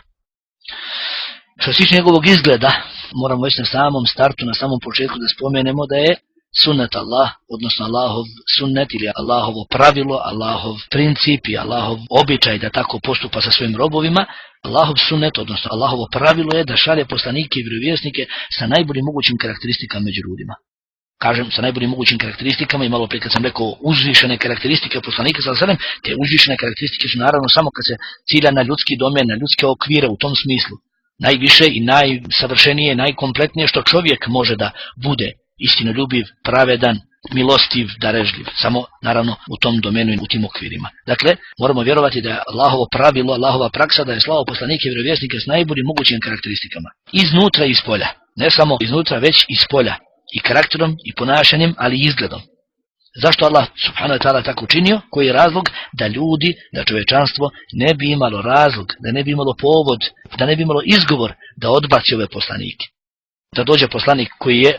Što se tiče njegovog izgleda, moramo već na samom startu, na samom početku da spomenemo da je sunnet Allah, odnosno Allahov sunnet ili Allahovo pravilo, Allahov princip i Allahov običaj da tako postupa sa svojim robovima. Allahov sunnet, odnosno Allahovo pravilo je da šalje poslanike i vjerovjesnike sa najboljim mogućim karakteristikama među ljudima. Kažem sa najboljim mogućim karakteristikama i malo prije kad sam rekao uzvišene karakteristike poslanika sallallahu alejhi ve sellem, te uzvišene karakteristike su naravno samo kad se cilja na ljudski domen, na ljudske okvire u tom smislu. Najviše i najsavršenije, najkompletnije što čovjek može da bude istinoljubiv, pravedan, milostiv, darežljiv. Samo, naravno, u tom domenu i u tim okvirima. Dakle, moramo vjerovati da je Allahovo pravilo, Allahova praksa, da je slao poslanike i vjerovjesnike s najboljim mogućim karakteristikama. Iznutra i iz polja. Ne samo iznutra, već iz polja. I karakterom, i ponašanjem, ali i izgledom. Zašto Allah subhanahu wa ta'ala tako učinio? Koji je razlog? Da ljudi, da čovječanstvo ne bi imalo razlog, da ne bi imalo povod, da ne bi imalo izgovor da odbaci ove poslanike. Da dođe poslanik koji je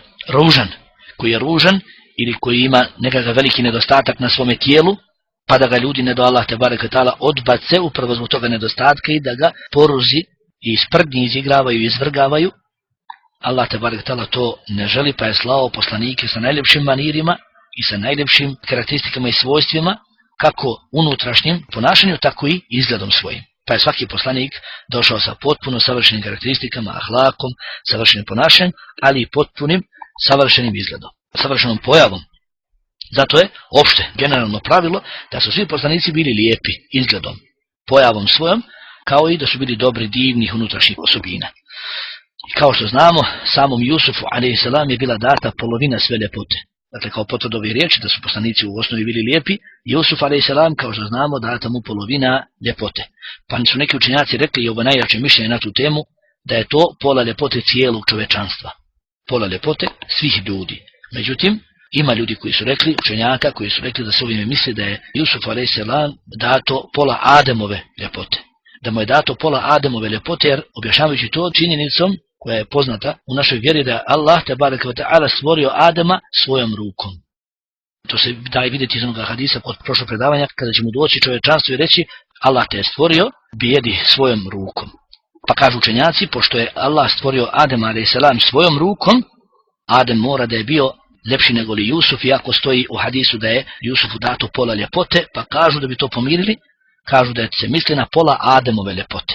ružan ili koji ima nekakav veliki nedostatak na svome tijelu, pa da ga ljudi ne do Allah te bareke ta'ala odbace upravo zbog toga nedostatka i da ga poruzi i sprdnji izigravaju i izvrgavaju. Allah te bareke ta'ala to ne želi, pa je slao poslanike sa najljepšim manirima i sa najljepšim karakteristikama i svojstvima, kako unutrašnjim ponašanju, tako i izgledom svojim. Pa je svaki poslanik došao sa potpuno savršenim karakteristikama, ahlakom, savršenim ponašanjem, ali i potpunim savršenim izgledom, savršenom pojavom. Zato je opšte, generalno pravilo da su svi poslanici bili lijepi izgledom, pojavom svojom, kao i da su bili dobri, divnih unutrašnjih osobina. I kao što znamo, samom Jusufu a.s. je bila data polovina sve ljepote. Dakle, kao potvrd ove riječi da su poslanici u osnovi bili lijepi, Jusuf a.s. kao što znamo data mu polovina ljepote. Pa su neki učenjaci rekli, i ovo najjače mišljenje na tu temu, da je to pola ljepote cijelog čovečanstva. Pola ljepote svih ljudi. Međutim, ima ljudi koji su rekli, učenjaka koji su rekli da se ovime misli da je Jusuf a.s. dato pola Ademove ljepote. Da mu je dato pola Ademove ljepote, jer objašnjavajući to činjenicom koja je poznata u našoj vjeri da je Allah te bareke ve taala stvorio Adema svojom rukom. To se da vidjeti iz onoga hadisa od prošlog predavanja, kada će mu doći čovječanstvo i reći Allah te je stvorio bijedi svojom rukom. Pa kažu učenjaci, pošto je Allah stvorio Adema a.s. svojom rukom, Adem mora da je bio ljepši nego li Jusuf, iako stoji u hadisu da je Jusufu dato pola ljepote, pa kažu da bi to pomirili, kažu da se misli na pola Ademove ljepote.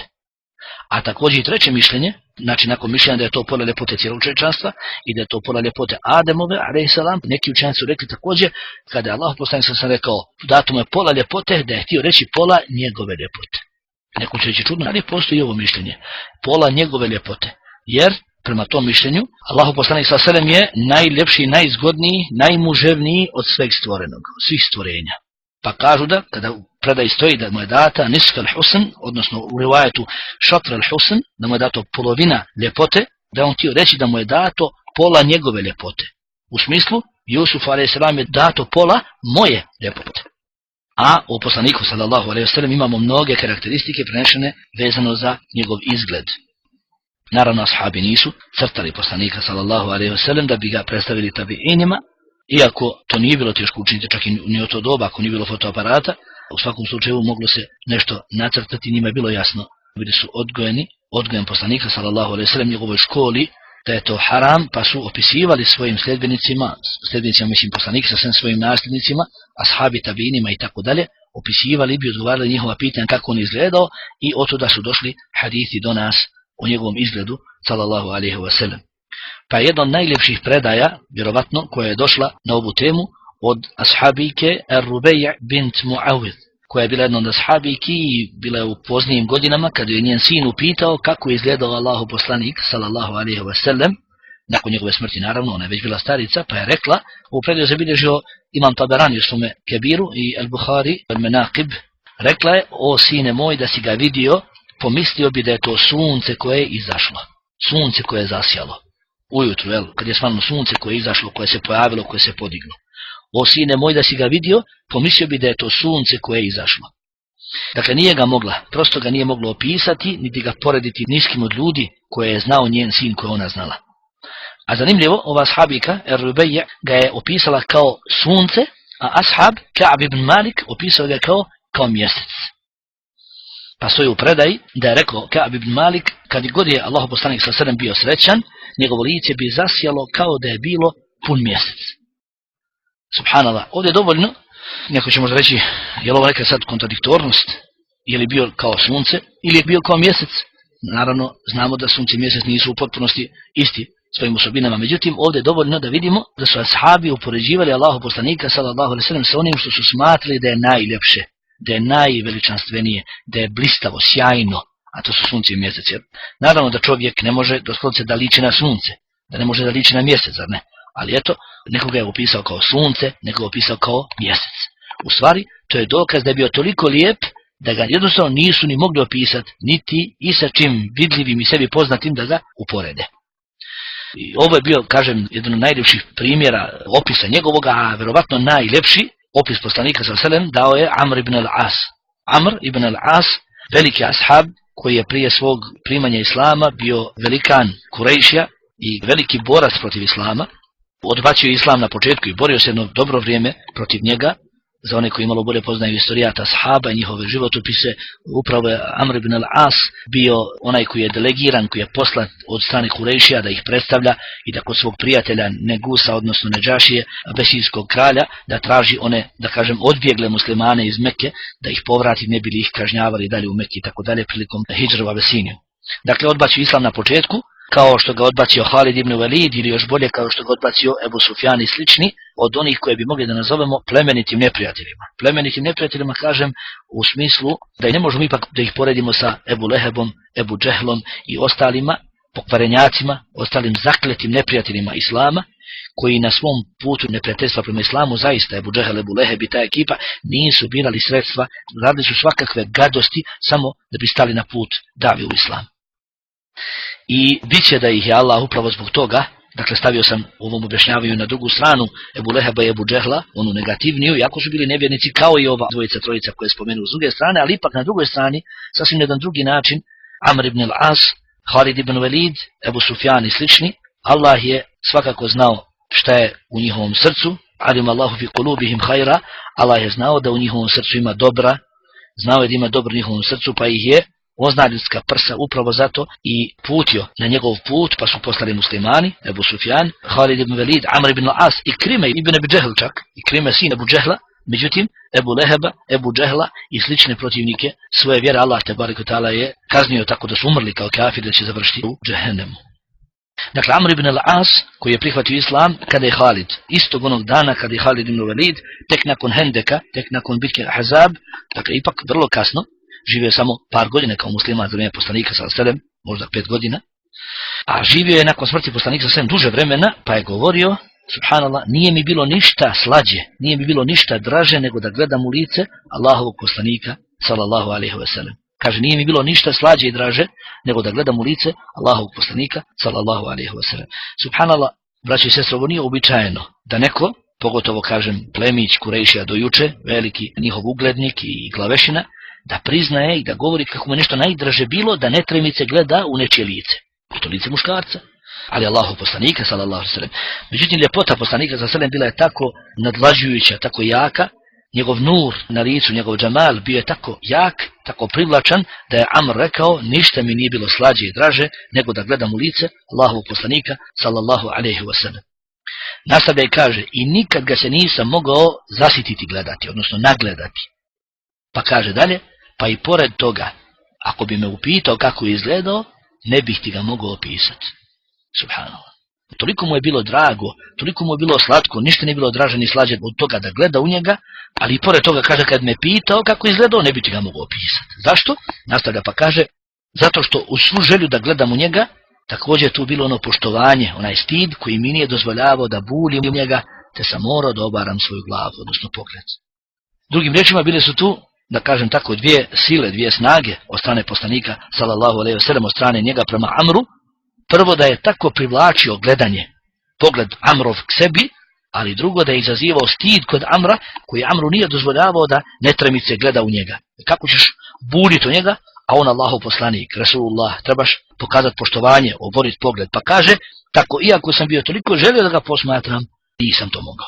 A također i treće mišljenje, znači nakon mišljenja da je to pola ljepote cijelog čovječanstva i da je to pola ljepote Ademove, a.s. neki učenjaci su rekli također, kada je Allah poslanik sam rekao, dato mu je pola ljepote, da je htio reći pola njegove ljepote. Neko će reći čudno, ali postoji i ovo mišljenje, pola njegove ljepote, jer prema tom mišljenju, Allah poslanik sallallahu je najljepši, najzgodniji, najmuževniji od sveg stvorenog, od svih stvorenja. Pa kažu da, kada u predaji stoji da mu je data nisf al-husn, odnosno u rivajetu šatr al-husn, da mu je dato polovina ljepote, da on htio reći da mu je dato pola njegove ljepote. U smislu, Jusuf a.s. je dato pola moje ljepote. A u poslaniku sallallahu alejhi ve sellem imamo mnoge karakteristike prenešene vezano za njegov izgled. Naravno, ashabi nisu crtali poslanika sallallahu alejhi ve sellem da bi ga predstavili tabiinima, iako to nije bilo teško učiniti čak i ni u to doba, ako nije bilo fotoaparata, u svakom slučaju moglo se nešto nacrtati, njima je bilo jasno. Bili su odgojen poslanika sallallahu alejhi ve sellem njegovoj školi da je to haram, pa su opisivali svojim sljedbenicima mislim poslanika sa svim svojim nasljednicima, ashabi, tabinima i tako dalje, opisivali bi, odgovarali njihova pitanja kako on izgledao i otuda su došli hadithi do nas o njegovom izgledu, sallallahu alejhi ve sellem. Pa jedna od najljepših predaja, vjerovatno, koja je došla na ovu temu od ashabike Ar-Rubej' bint Mu'awid, koja je bila jedna od ashabiki i bila je u poznijim godinama kada je njen sin upitao kako je izgledao Allahu poslanik, sallallahu alejhi ve sellem, nakon njegove smrti naravno, ona je već bila starica, pa je rekla, u predaju zabilježio Imam Taberani u svome Kebiru i Al-Buhari, Al-Menaqib, rekla je, o sine moj, da si ga vidio, pomislio bi da je to sunce koje je izašlo, sunce koje je zasjalo, ujutru, kad je svanulo sunce koje je izašlo, koje se pojavilo, koje se podiglo. O sine moj, da si ga vidio, pomislio bi da je to sunce koje je izašlo. Dakle, nije ga mogla, prosto ga nije moglo opisati, niti ga porediti niskim od ljudi koje je znao njen sin, koje ona znala. A zanimljivo, ova ashabika, Ar-Rubej' ga je opisala kao sunce, a ashab, Ka'b ibn Malik, opisao ga kao mjesec. Pa stoji u predaji da je rekao Ka'b ibn Malik, kad god je Allahu poslanik sallallahu alejhi ve sellem bio srećan, njegovo lice bi zasjalo kao da je bilo pun mjesec. Subhanallah, ovdje je dovoljno, neko će možda reći, je li ovo neka sad kontradiktornost, je li bio kao sunce ili je bio kao mjesec? Naravno, znamo da sunce i mjesec nisu u potpunosti isti svojim osobinama, međutim, ovdje je dovoljno da vidimo da su ashabi upoređivali Allahu poslanika sallallahu alejhi ve sellem sa onim što su smatrali da je najljepše, da je najveličanstvenije, da je blistavo, sjajno, a to su sunce i mjesec. Jer naravno da čovjek ne može doslovce da liči na sunce, da ne može da liči na mjesec, zar ne? Ali eto, nekoga je opisao kao sunce, nekoga je opisao kao mjesec. U stvari, to je dokaz da je bio toliko lijep da ga jednostavno nisu ni mogli opisati, niti i sa čim vidljivim i sebi poznatim da ga uporede. I ovo je bio, kažem, jedan od najljepših primjera opisa njegovoga, a verovatno najljepši opis poslanika sallallahu alejhi ve sellem dao je Amr ibn al-As. Amr ibn al-As, veliki ashab koji je prije svog primanja islama bio velikan Kurejšija i veliki borac protiv islama. Odbacio je islam na početku i borio se jedno dobro vrijeme protiv njega. Za one koji malo bolje poznaju istorijata ashaba i njihove životopise, upravo je Amr ibn al-As bio onaj koji je delegiran, koji je poslat od strane Kurejšija da ih predstavlja i da kod svog prijatelja Negusa, odnosno Nedžašije, Abesijskog kralja, da traži one, da kažem, odbjegle muslimane iz Mekke, da ih povrati, ne bili ih kažnjavali dalje u Mekki i tako dalje prilikom hidžre u Abesiniju. Dakle, odbacio islam na početku, kao što ga odbacio Halid ibn Walid, ili još bolje kao što ga odbacio Ebu Sufjan i slični, od onih koje bi mogli da nazovemo plemenitim neprijateljima. Plemenitim neprijateljima kažem u smislu da i ne možemo ipak da ih poredimo sa Ebu Lehebom, Ebu Džehlom i ostalima pokvarenjacima, ostalim zakletim neprijateljima islama, koji na svom putu neprijateljstva prema islamu, zaista Ebu Džehl, Ebu Leheb i ta ekipa, nisu birali sredstva, radili su svakakve gadosti samo da bi stali na put davi u islam. I bit će da ih je Allah upravo zbog toga, dakle stavio sam u ovom objašnjavanju na drugu stranu Ebu Leheba i Ebu Džehla, onu negativniju, iako su bili nevjernici kao i ova dvojica, trojica koje spomenu s druge strane, ali ipak na drugoj strani, sasvim jedan drugi način, Amr ibn al-As, Halid ibn Walid, Ebu Sufjan i slični, Allah je svakako znao šta je u njihovom srcu, alim Allahu fi kulubihim hajra, Allah je znao da u njihovom srcu ima dobra, znao je da ima dobro u njihovom srcu, pa ih je ozna ljudska prsa upravo zato i putio na njegov put, pa su postali muslimani, Ebu Sufjan, Halid ibn Walid, Amr ibn al-As, i Krime ibn Abi Džehl čak, i Krime sin Ebu Džehla, međutim, Ebu Leheba, Ebu Džehla i slične protivnike svoje vjere Allah tebarek ve taala je kaznio tako da su umrli kao kafiri, da će završiti u džehennemu. Dakle, Amr ibn al-As, koji je prihvatio islam kada je Halid, istog onog dana kada je Halid ibn Walid, tek nakon Hendeka, tek nakon bitke Ahzab, dakle ipak vrlo kasno, živio je samo par godina kao musliman za vrijeme poslanika sallallahu alejhi ve sellem, možda 5 godina, a živio je nakon smrti poslanika sallallahu alejhi ve sellem duže vremena, pa je govorio, subhanallah, nije mi bilo ništa slađe, nije mi bilo ništa draže nego da gledam u lice Allahovog poslanika sallallahu alejhi ve sellem. Kaže, nije mi bilo ništa slađe i draže nego da gledam u lice Allahovog poslanika sallallahu alejhi ve sellem. Subhanallah, braći i sestre, ovo nije uobičajeno da neko, pogotovo kažem plemić Kurejšija do juče, veliki njihov uglednik i glavešina, da priznaje i da govori kako mu nešto najdraže bilo da netremice gleda u nečije lice. U to lice muškarca. Ali Allahov poslanika sallallahu alejhi ve sellem. Međutim, ljepota poslanika sallallahu alejhi ve sellem bila je tako nadlažujuća, tako jaka, njegov nur na licu, njegov džamal bio je tako jak, tako privlačan da je Amr rekao ništa mi nije bilo slađe i draže nego da gledam u lice Allahovog poslanika sallallahu alejhi ve sellem. Nastavlja i kaže i nikad ga se nisam mogao zasititi gledati, odnosno nagledati. Pa kaže dalje, pa i pored toga, ako bi me upitao kako je izgledao, ne bih ti ga mogao opisati. Subhanallah. Toliko mu je bilo drago, toliko mu je bilo slatko, ništa nije bilo draže ni slađe od toga da gleda u njega, ali i pored toga kaže kad me pitao kako je izgledao, ne bih ti ga mogao opisati. Zašto? Nastavlja pa kaže, zato što u svu želju da gledam u njega, također je tu bilo ono poštovanje, onaj stid koji mi nije dozvoljavao da bulim u njega, te sam morao da obaram svoju glavu, odnosno pogled. Drugim riječima bile su tu, da kažem tako, dvije sile, dvije snage od strane poslanika sallallahu alejhi ve sellem, od strane njega prema Amru. Prvo da je tako privlačio gledanje, pogled Amrov k sebi, ali drugo da je izazivao stid kod Amra, koji Amru nije dozvoljavao da netremice gleda u njega. Kako ćeš buditi u njega, a on Allahov poslanik, Rasulullah, trebaš pokazati poštovanje, oboriti pogled. Pa kaže, tako iako sam bio toliko želio da ga posmatram, nisam to mogao.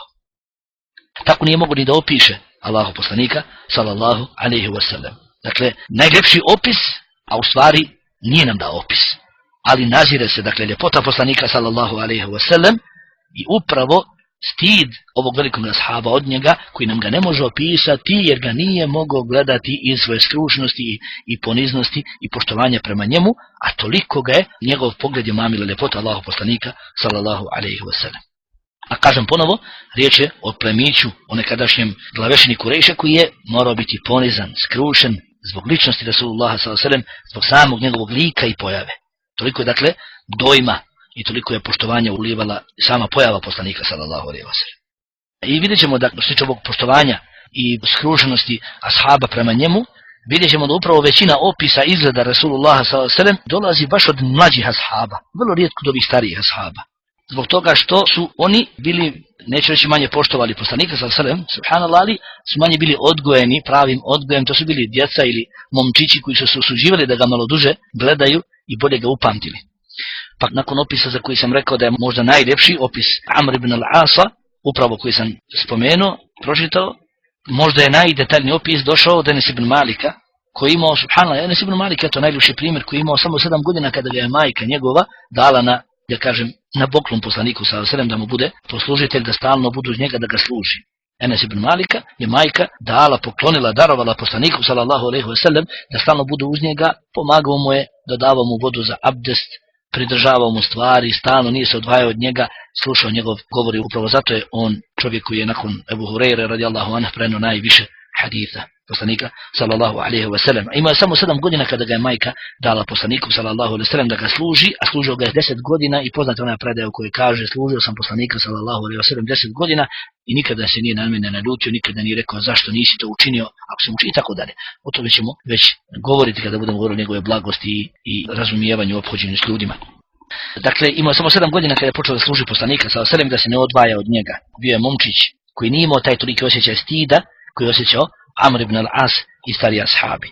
Tako nije mogao ni da opiše Allahov poslanika, sallallahu alejhi ve sellem. Dakle, najljepši opis, a u stvari nije nam dao opis. Ali nazire se, dakle, ljepota poslanika, sallallahu alejhi ve sellem, i upravo stid ovog velikog ashaba od njega, koji nam ga ne može opisati, jer ga nije mogao gledati iz svoje skrušnosti i poniznosti i poštovanja prema njemu, a toliko ga je njegov pogled je mamila ljepota Allahov poslanika, sallallahu alejhi ve sellem. A kažem ponovo, riječ je o plemiću, o nekadašnjem glavešini Kurejša, koji je morao biti ponizan, skrušen zbog ličnosti Rasulullaha sallallahu alejhi ve sellem, zbog samog njegovog lika i pojave. Toliko je dakle dojma i toliko je poštovanja ulivala sama pojava poslanika sallallahu alejhi ve sellem. I vidjet ćemo da što se tiče ovog poštovanja i skrušenosti ashaba prema njemu, vidjet ćemo da upravo većina opisa izgleda Rasulullaha sallallahu alejhi ve sellem dolazi baš od mlađih ashaba, vrlo rijetko od ovih starijih ashaba. Zbog toga što su oni bili, neću reći manje poštovali poslanika sallallahu alejhi ve sellem, subhanallah, ali su manje bili odgojeni pravim odgojem, to su bili djeca ili momčići koji su se usuđivali da ga malo duže gledaju i bolje ga upamtili. Pa nakon opisa za koji sam rekao da je možda najljepši opis Amr ibn al-Asa, upravo koji sam spomenuo, pročitao, možda je najdetaljniji opis došao od Enes ibn Malika, koji imao, subhanallah, Enes ibn Malika je to najljepši primjer, koji imao samo 7 godina kada ga je majka njegova dala na, da kažem, na poklon poslaniku sallallahu alejhi ve sellem, da mu bude poslužitelj, da stalno budu uz njega da ga služi. Enes ibn Malika je majka dala, poklonila, darovala poslaniku sallallahu alejhi ve sellem da stalno budu uz njega, pomagao mu je, dodavao mu vodu za abdest, pridržavao mu stvari, stalno nije se odvajao od njega, slušao njegov govor i upravo zato je on čovjek koji je nakon Ebu Hureyre radijallahu anhu prenio najviše haditha poslanika sallallahu alejhi ve sellem. Imao je samo 7 godina kada ga je majka dala poslaniku sallallahu alejhi ve sellem da ga služi, a služio ga je 10 godina i poznata ona predaja u kojoj kaže služio sam poslanika sallallahu alejhi ve sellem 10 godina i nikada se nije na mene naljutio, nikada nije rekao zašto nisi to učinio, ako sam učinio i tako dalje. O tome ćemo već govoriti kada budemo govorili o njegove blagosti i razumijevanju ophođenju s ljudima. Dakle, imao samo 7 godina kada je počeo da služi poslanika sallallahu alejhi ve sellem, da se ne odvaja od njega. Bio je momčić koji nije imao taj toliki osjećaj stida koji je osjećao Amr ibn al-As i stari ashabi.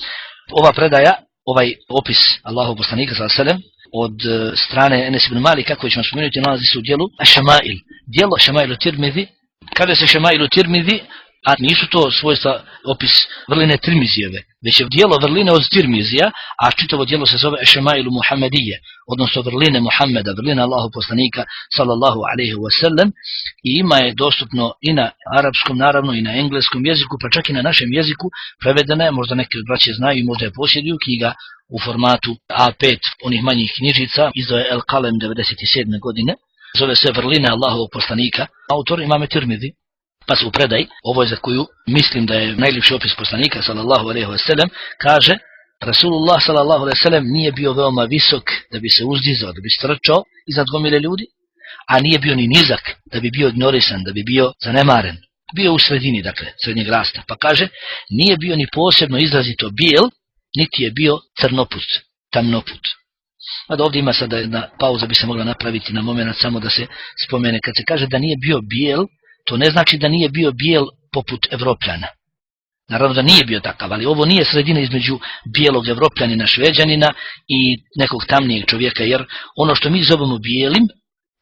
Ova predaja, ovaj opis Allahov poslanika sallallahu alejhi ve sellem od strane Enes ibn Malika, koji ćemo spomenuti, nalazi se u dijelu Ašamail. Dijelo Ašamailu Tirmidhi, kada se Ašamailu Tirmidhi, a nisu to svojstva opis vrline Tirmizijeve, već je dijelo vrline od Tirmizija, a čitavo dijelo se zove Ašamailu Muhammedije, odnosno vrline Muhammeda, vrline Allahov poslanika sallallahu alejhi ve sellem, i ima je dostupno i na arapskom, naravno i na engleskom jeziku, pa čak i na našem jeziku prevedena je, možda neki od braće znaju i možda je posjeduju, knjiga u formatu A5 onih manjih knjižica, izdao je El Kalem 97. godine, zove se vrline Allahovog poslanika, autor Imame Tirmidhi. Pa se u predaji, ovo je za koju mislim da je najljepši opis poslanika sallallahu alejhi ve sellem, kaže Rasulullah sallallahu alejhi ve sellem nije bio veoma visok da bi se uzdizao, da bi strčao iznad gomile ljudi, a nije bio ni nizak da bi bio ignorisan, da bi bio zanemaren. Bio u sredini, dakle, srednjeg rasta. Pa kaže, nije bio ni posebno izrazito bijel, niti je bio crnoput, tamnoput. Mada ovdje ima sada jedna pauza, bi se mogla napraviti na moment samo da se spomene. Kad se kaže da nije bio bijel, to ne znači da nije bio bijel poput Evropljana. Naravno da nije bio takav, ali ovo nije sredina između bijelog Evropljanina, Šveđanina i nekog tamnijeg čovjeka, jer ono što mi zovemo bijelim,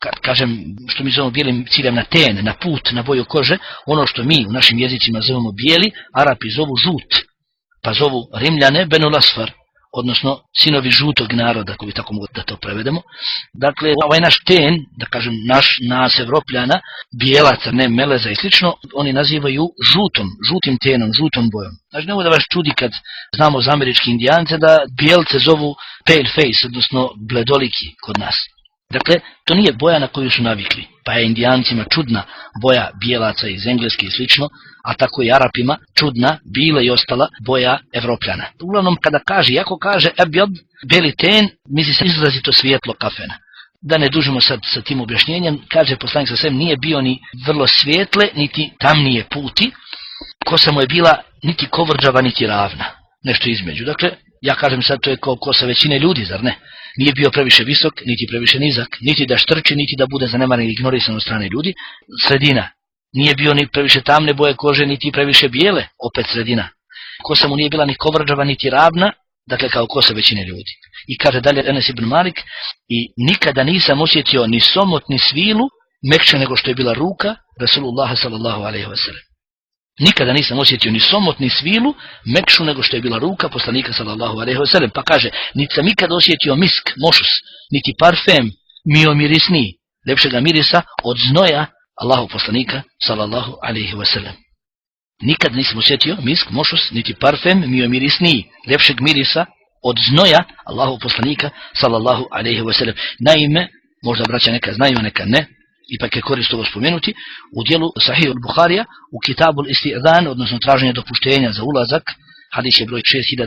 kad kažem što mi zovemo bijelim, ciljam na ten, na put, na boju kože, ono što mi u našim jezicima zovemo bijeli, Arapi zovu žut, pa zovu Rimljane Benul Asfar, odnosno sinovi žutog naroda, ako bi tako mogu da to prevedemo. Dakle, ovaj naš ten, da kažem nas Evropljana, bijelaca, ne meleza i slično, oni nazivaju žutim tenom, žutom bojom. Znači, nemoj da vas čudi kad znamo za američki indijance da bijelce zovu pale face, odnosno bledoliki kod nas. Dakle, to nije boja na koju su navikli, pa je indijancima čudna boja bijelaca iz Engleske i slično, a tako i Arapima čudna, bila i ostala boja Evropljana. Uglavnom, kada kaže, jako kaže ebjad, beli ten, misli se izrazito svijetlo kafena. Da ne dužimo sad sa tim objašnjenjem, kaže poslanik sa svem, nije bio ni vrlo svijetle, niti tamnije puti, kosa mu je bila niti kovrđava, niti ravna, nešto između. Dakle, ja kažem sad, to je kao kosa većine ljudi, zar ne? Nije bio previše visok, niti previše nizak, niti da štrči, niti da bude zanemaren i ignorisan od strane ljudi. Sredina. Nije bio ni previše tamne boje kože, niti previše bijele, opet sredina. Kosa mu nije bila ni kovrđava, niti ravna, dakle kao kosa većine ljudi. I kaže dalje Enes ibn Malik, i nikada nisam osjetio ni somot, ni svilu, mekše nego što je bila ruka Rasulullah sallallahu alejhi ve sellem. Nikada nisam osjetio ni somot, ni svilu, mekšu nego što je bila ruka poslanika sallallahu alejhi ve sellem. Pa kaže, niti sam ikada osjetio misk, mošus, niti parfem, miomirisniji, lepšega mirisa od znoja Allahu poslanika sallallahu alejhi ve sellem. Nikad nisam osjetio misk, mošus, niti parfem, miomirisniji, lepšeg mirisa od znoja Allahu poslanika sallallahu alejhi ve sellem. Naime, možda braća neka znaju, neka ne, ipak je korist ovo spomenuti, u dijelu Sahih al-Bukharija, u Kitabul Isti'zan, odnosno traženje dopuštenja za ulazak, hadis je broj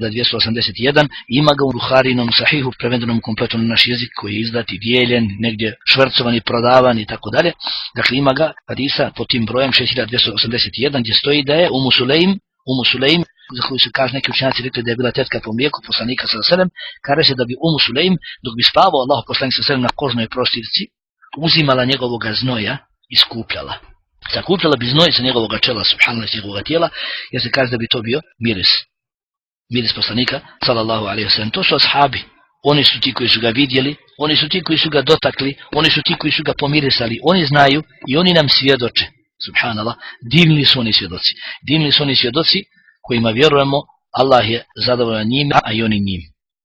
6281, ima ga u Buharinom Sahihu, prevedenom kompletno na naš jezik, koji je izdat i dijeljen, negdje švrcovan i prodavan i tako dalje. Dakle, ima ga hadisa pod tim brojem 6281, gdje stoji da je Umu Sulejm, za koju se kaže neki učenjaci rekli da je bila tetka po mlijeku poslanika sallallahu alejhi ve sellem, kaže se da bi Umu Sulejm, dok bi spavao Allah poslanik sallallahu alejhi ve sellem na kožnoj prostirci, uzimala njegovoga znoja i skupljala. Sakupljala bi znoj sa njegovoga čela, subhanallah, sa njegovoga tijela, jer se kaže da bi to bio miris poslanika, sallallahu alejhi ve sellem. To su ashabi. Oni su ti koji su ga vidjeli, oni su ti koji su ga dotakli, oni su ti koji su ga pomirisali, oni znaju i oni nam svjedoče. Subhanallah, divni su oni svjedoci. Divni su oni svjedoci kojima vjerujemo, Allah je zadovoljan njima, a i oni njim.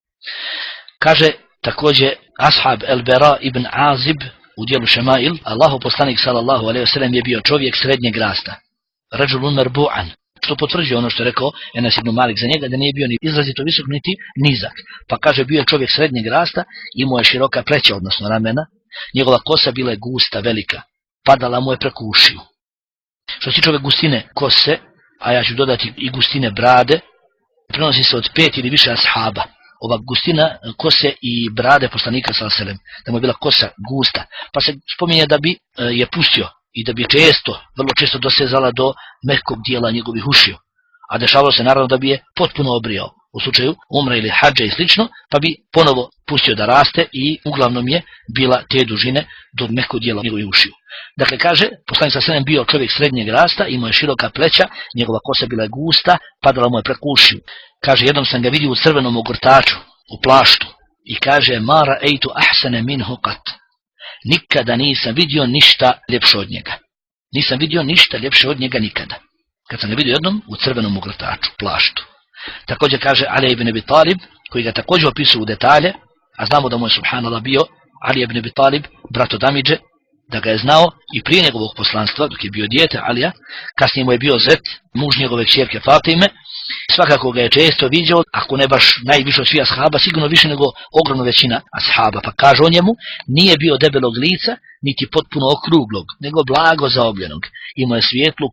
Kaže također ashab El-Bera ibn Azib u dijelu Šemail, Allahu poslanik sallallahu alejhi ve sellem je bio čovjek srednjeg rasta. Rajulun marbu'an. Što potvrđuje ono što je rekao Enes ibn Malik za njega, da nije bio ni izrazito visok niti nizak. Pa kaže, bio je čovjek srednjeg rasta, imao je široka pleća, odnosno ramena, njegova kosa bila je gusta, velika, padala mu je preko ušiju. Što se tiče ove gustine kose, a ja ću dodati i gustine brade, prenosi se od 5 ili više ashaba. Ova gustina kose i brade poslanika sallallahu alejhi ve sellem, da mu je bila kosa gusta, pa se spominje da bi je pustio i da bi vrlo često dosezala do mehkog dijela njegovih ušiju, a dešavalo se naravno da bi je potpuno obrijao u slučaju umre ili hadže i slično, pa bi ponovo pustio da raste i uglavnom je bila te dužine do mehkog dijela njegovih ušiju. Dakle, kaže, poslanik sallallahu alejhi ve sellem bio čovjek srednjeg rasta, imao je široka pleća, njegova kosa bila gusta, padala mu je preko ušiju. Kaže, jednom sam ga vidio u crvenom ogrtaču, u plaštu, i kaže, ma ra'aytu ahsana minhu qat. Nikada nisam vidio ništa ljepše od njega. Nisam vidio ništa ljepše od njega nikada. Kad sam ga vidio jednom u crvenom ogrtaču, plaštu. Također kaže Ali ibn Abi Talib, koji ga također opisuje u detalje, a znamo da mu je subhanallah bio Ali ibn Abi Talib, brato Damidže, da ga je znao i prije njegovog poslanstva, dok je bio dijete Alija, kasnije mu je bio zet, muž njegove kćerke Fatime, svakako ga je često viđao, ako ne baš najviše od svih ashaba, sigurno više nego ogromna većina ashaba, pa kaže o njemu, nije bio debelog lica, niti potpuno okruglog, nego blago zaobljenog. Imao je svijetlu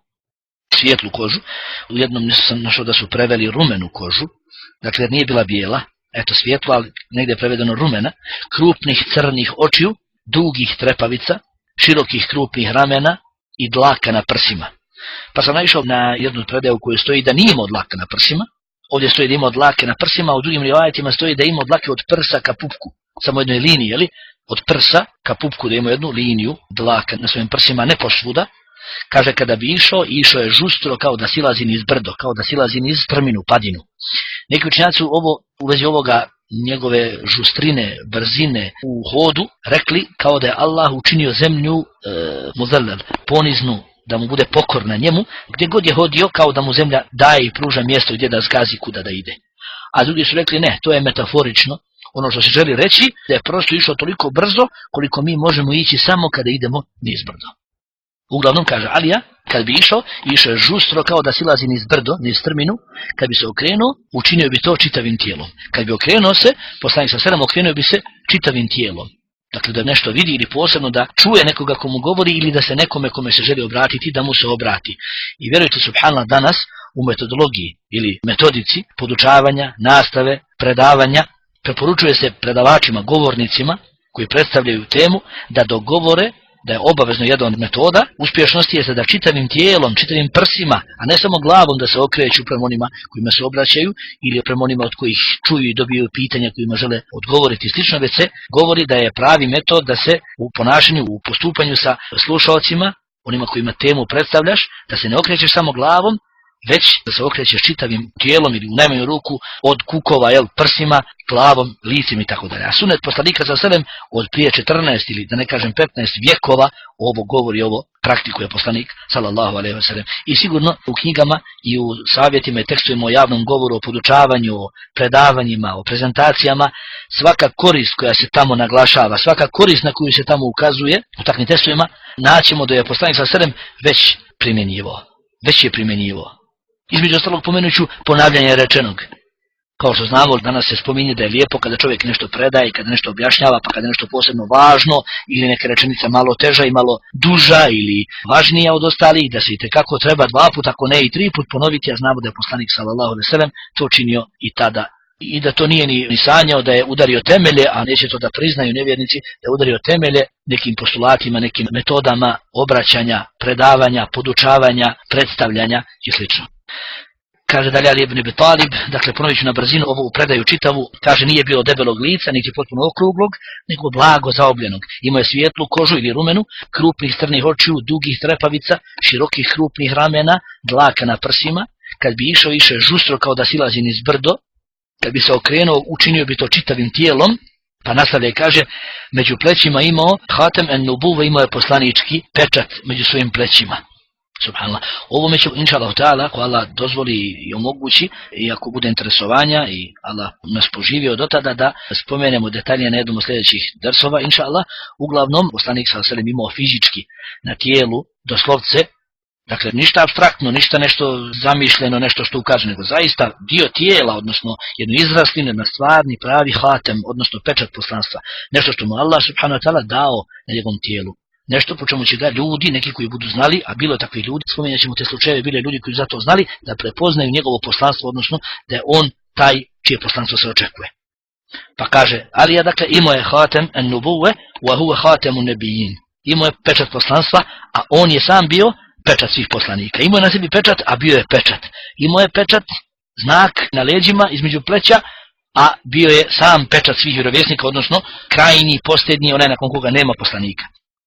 kožu, u jednom sam našao da su preveli rumenu kožu, dakle jer nije bila bijela, eto svijetlo, ali negdje je prevedeno rumena, krupnih crnih očiju, dugih trepavica, širokih krupnih ramena i dlaka na prsima. Pa sam naišao na jednu predaju u kojoj stoji da nije imao dlaka na prsima, ovdje stoji da imao dlake na prsima, a u drugim rivajetima stoji da imao dlake od prsa ka pupku, samo jednoj liniji, jeli? Od prsa ka pupku da imao jednu liniju dlaka na svojim prsima, ne posvuda. Kaže, kada bi išao je žustro kao da silazi niz brdo, kao da silazi niz strminu, padinu. Neki učenjaci u vezi ovoga njegove žustrine, brzine u hodu, rekli kao da je Allah učinio zemlju muzallal, poniznu, da mu bude pokorna njemu, gdje god je hodio kao da mu zemlja daje i pruža mjesto gdje da zgazi kuda da ide. A drugi su rekli ne, to je metaforično, ono što se želi reći da je prosto išao toliko brzo koliko mi možemo ići samo kada idemo nizbrdo. Uglavnom, kaže Alija, kad bi išao je žustro kao da silazi niz brdo, niz strminu, kad bi se okrenuo, učinio bi to čitavim tijelom. Kad bi okrenuo se, poslanik sa selam okrenuo bi se čitavim tijelom. Dakle, da nešto vidi ili posebno da čuje nekoga komu govori ili da se nekome kome se želi obratiti, da mu se obrati. I vjerujte, subhanallah, danas u metodologiji ili metodici podučavanja, nastave, predavanja, preporučuje se predavačima, govornicima koji predstavljaju temu da dogovore da je obavezno jedna od metoda uspješnosti je da čitavim tijelom, čitavim prsima, a ne samo glavom da se okreću prema onima kojima se obraćaju ili prema onima od kojih čuju i dobiju pitanja kojima žele odgovoriti slično, već se govori da je pravi metod da se u ponašanju, u postupanju sa slušalcima, onima kojima temu predstavljaš, da se ne okrećeš samo glavom, već da se okrećeš čitavim tijelom ili u najmanju ruku od kukova, prsima, glavom, licem i tako dalje. A sunnet poslanika sa selem od prije 14 ili da ne kažem 15 vjekova ovo govori, ovo praktikuje poslanik sallallahu alejhi ve sellem. I sigurno u knjigama i u savjetima i tekstovima o javnom govoru, o podučavanju, o predavanjima, o prezentacijama, svaka korist koja se tamo naglašava, svaka korist na koju se tamo ukazuje u takvim tekstovima, naćemo da je poslanik sallallahu alejhi ve sellem već primjenjivao. Između ostalog pomenuću ponavljanje rečenog. Kao što znamo, danas se spominje da je lijepo kada čovjek nešto predaje, kada nešto objašnjava, pa kada je nešto posebno važno ili neka rečenica malo teža i malo duža ili važnija od ostalih, da se itekako treba 2 puta, ako ne i 3 puta ponoviti, a znamo da je poslanik sallallahu alejhi ve sellem to činio i tada. I da to nije ni sanjao da je udario temelje, a neće to da priznaju nevjernici, da je udario temelje nekim postulatima, nekim metodama obraćanja, predavanja, podučavanja, predstavljanja i sl. Kaže dalje Ali ibn Abi Talib, dakle ponovit ću na brzinu ovu predaju čitavu, kaže nije bilo debelog lica, niti potpuno okruglog, nego blago zaobljenog. Imao je svijetlu kožu ili rumenu, krupnih crnih očiju, dugih trepavica, širokih krupnih ramena, dlaka na prsima. Kad bi išao žustro kao da silazi niz brdo, kad bi se okrenuo, učinio bi to čitavim tijelom, pa nastavlja i kaže, među plećima imao hatem en nubuve, imao je poslanički pečat među svojim plećima. Subhanallah. Ovome će, inša Allah ta'ala, ako Allah dozvoli i omogući, i ako bude interesovanja i Allah nas poživio do tada, da spomenemo detalje na jednom od sljedećih drsova, inša Allah. Uglavnom, poslanik sallallahu alejhi ve sellem imao fizički na tijelu, doslovce, dakle ništa apstraktno, ništa nešto zamišljeno, nešto što ukazuje, nego zaista dio tijela, odnosno jednu izraslinu, na stvarni pravi hatem, odnosno pečat poslanstva. Nešto što mu Allah subhanahu wa ta'ala dao na njegovom tijelu. Nešto po čemu će da ljudi, neki koji budu znali, a bilo je takvi ljudi, spomenut ćemo te slučajeve, bile ljudi koji zato znali da prepoznaju njegovo poslanstvo, odnosno da je on taj čije poslanstvo se očekuje. Pa kaže, Alija, dakle, imao je hatem en nubuve, wa huwa hatemu nebijin. Imao je pečat poslanstva, a on je sam bio pečat svih poslanika. Imao je na sebi pečat, a bio je pečat. Imao je pečat, znak na leđima između pleća, a bio je sam pečat svih vjerovjesnika, odnosno krajnji, posljednji, onaj nakon koga nema poslanika.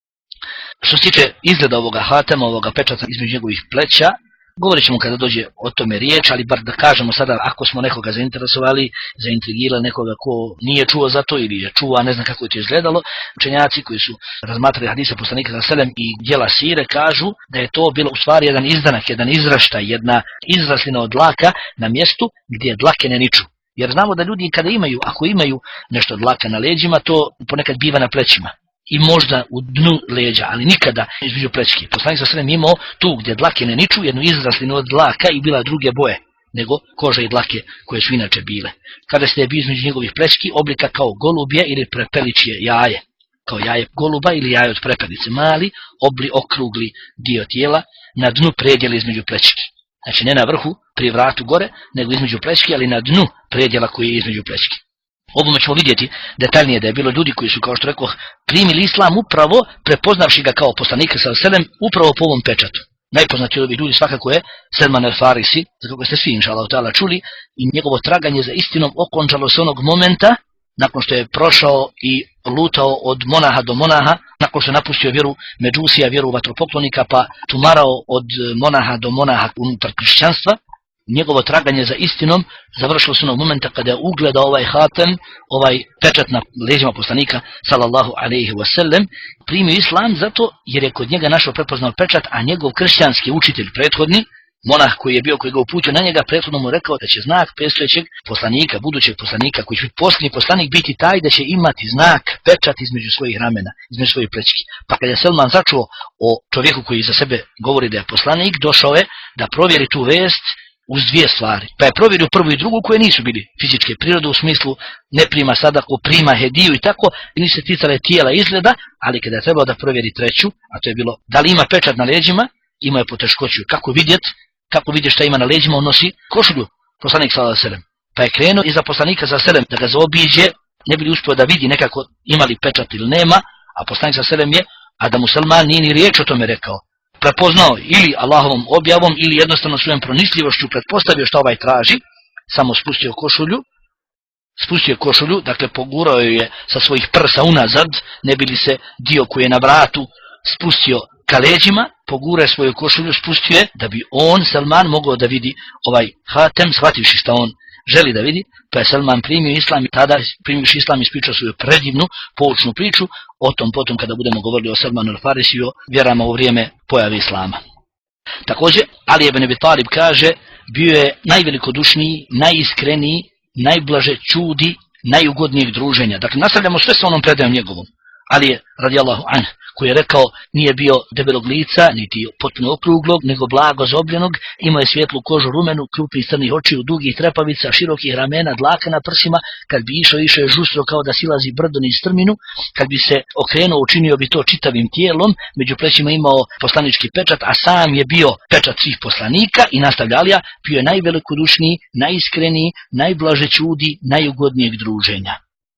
Što se tiče izgleda ovoga hatema, ovoga pečata između njegovih pleća, govorit ćemo kada dođe o tome riječ, ali bar da kažemo sada, ako smo nekoga zainteresovali, zaintrigirali nekoga ko nije čuo za to ili je čuo, a ne zna kako je to izgledalo, učenjaci koji su razmatrali hadise poslanika sallallahu alejhi ve sellem i djela sire kažu da je to bilo u stvari jedan izdanak, jedan izraštaj, jedna izraslina od dlaka na mjestu gdje dlake ne niču. Jer znamo da ljudi kada imaju, ako imaju nešto dlaka na leđima, to ponekad biva na plećima. I možda u dnu leđa, ali nikada između plećki. Poslanik sallallahu alejhi ve sellem imao tu gdje dlake ne niču jednu izraslinu od dlaka i bila druge boje nego koža i dlake koje su inače bile. Kada se je bio između njegovih plećki oblika kao golubje ili prepeličje jaje, kao jaje goluba ili jaje od prepelice, mali, okrugli dio tijela, na dnu predjela između plećki. Znači ne na vrhu, pri vratu gore, nego između plećki, ali na dnu predjela koji je između plećki. Ovome ćemo vidjeti detaljnije da je bilo ljudi koji su, kao što rekoh, primili islam upravo prepoznavši ga kao poslanika sallallahu alejhi ve sellem upravo po ovom pečatu. Najpoznatiji od ovih ljudi svakako je Selman el-Farisi, za koga ste svi inša Allah ta'ala čuli, i njegovo traganje za istinom okončalo se onog momenta nakon što je prošao i lutao od monaha do monaha, nakon što je napustio vjeru Međusija, vjeru vatropoklonika, pa tumarao od monaha do monaha unutar kršćanstva. njegovo traganje za istinom završilo se onog momenta kada je ugledao ovaj hatem, ovaj pečat na leđima poslanika sallallahu alejhi ve sellem, primio islam zato jer je kod njega našao prepoznao pečat, a njegov kršćanski učitelj prethodni, monah koji je bio, koji ga uputio na njega, prethodno mu rekao da će znak predstojećeg poslanika, budućeg poslanika, koji će biti posljednji poslanik, biti taj da će imati znak, pečat između svojih ramena, između svojih plećki. Pa kada je Selman začuo o čovjeku koji za sebe govori da je poslanik, došao je da provjeri tu vest uz dvije stvari. Pa je provjerio prvu i drugu koje nisu bili fizičke prirode, u smislu ne prima sadaku, prima hediju i tako, i nisu se ticale tijela izgleda, ali kada je trebalo da provjeri treću, a to je bilo da li ima pečat na leđima, ima je poteškoću. Kako vidjeti šta ima na leđima, on nosi košulju, poslanik sallallahu alejhi ve sellem. Pa je krenuo iza poslanika sallallahu alejhi ve sellem da ga zaobiđe, ne bi li uspio da vidi nekako ima li pečat ili nema, a poslanik sallallahu alejhi ve sellem je, a da mu Selman nije ni riječ o tome rekao. Prepoznao ili Allahovom objavom ili jednostavno svojom pronicljivošću pretpostavio šta ovaj traži, samo spustio košulju, dakle pogurao je sa svojih prsa unazad, ne bi li se dio koji je na vratu spustio ka leđima, pogurao je svoju košulju, spustio je da bi on, Selman, mogao da vidi ovaj hatem, shvativši šta on želi da vidi, pa je Selman primio islam i tada primivši islam ispričao svoju predivnu poučnu priču o tom potom kada budemo govorili o Selmanu al-Farisi i o vjerama u vrijeme pojave islama. Također, Ali ibn Abi Talib kaže, bio je najvelikodušniji, najiskreniji, najblaže čudi, najugodnijeg druženja. Dakle, nastavljamo sve sa onom predajom njegovom. Ali je, radijallahu anh, koji je rekao, nije bio debelog lica, niti potpuno okruglog, nego blago zobljenog, imao je svijetlu kožu rumenu, krupnih crnih očiju, dugih trepavica, širokih ramena, dlaka na prsima, kad bi išao je žustro kao da silazi brdo niz strminu, kad bi se okrenuo, učinio bi to čitavim tijelom, među plećima imao poslanički pečat, a sam je bio pečat svih poslanika i nastavljalija, bio je najvelikodušniji, najiskreniji, najblaže čudi, najugodnijeg druženja.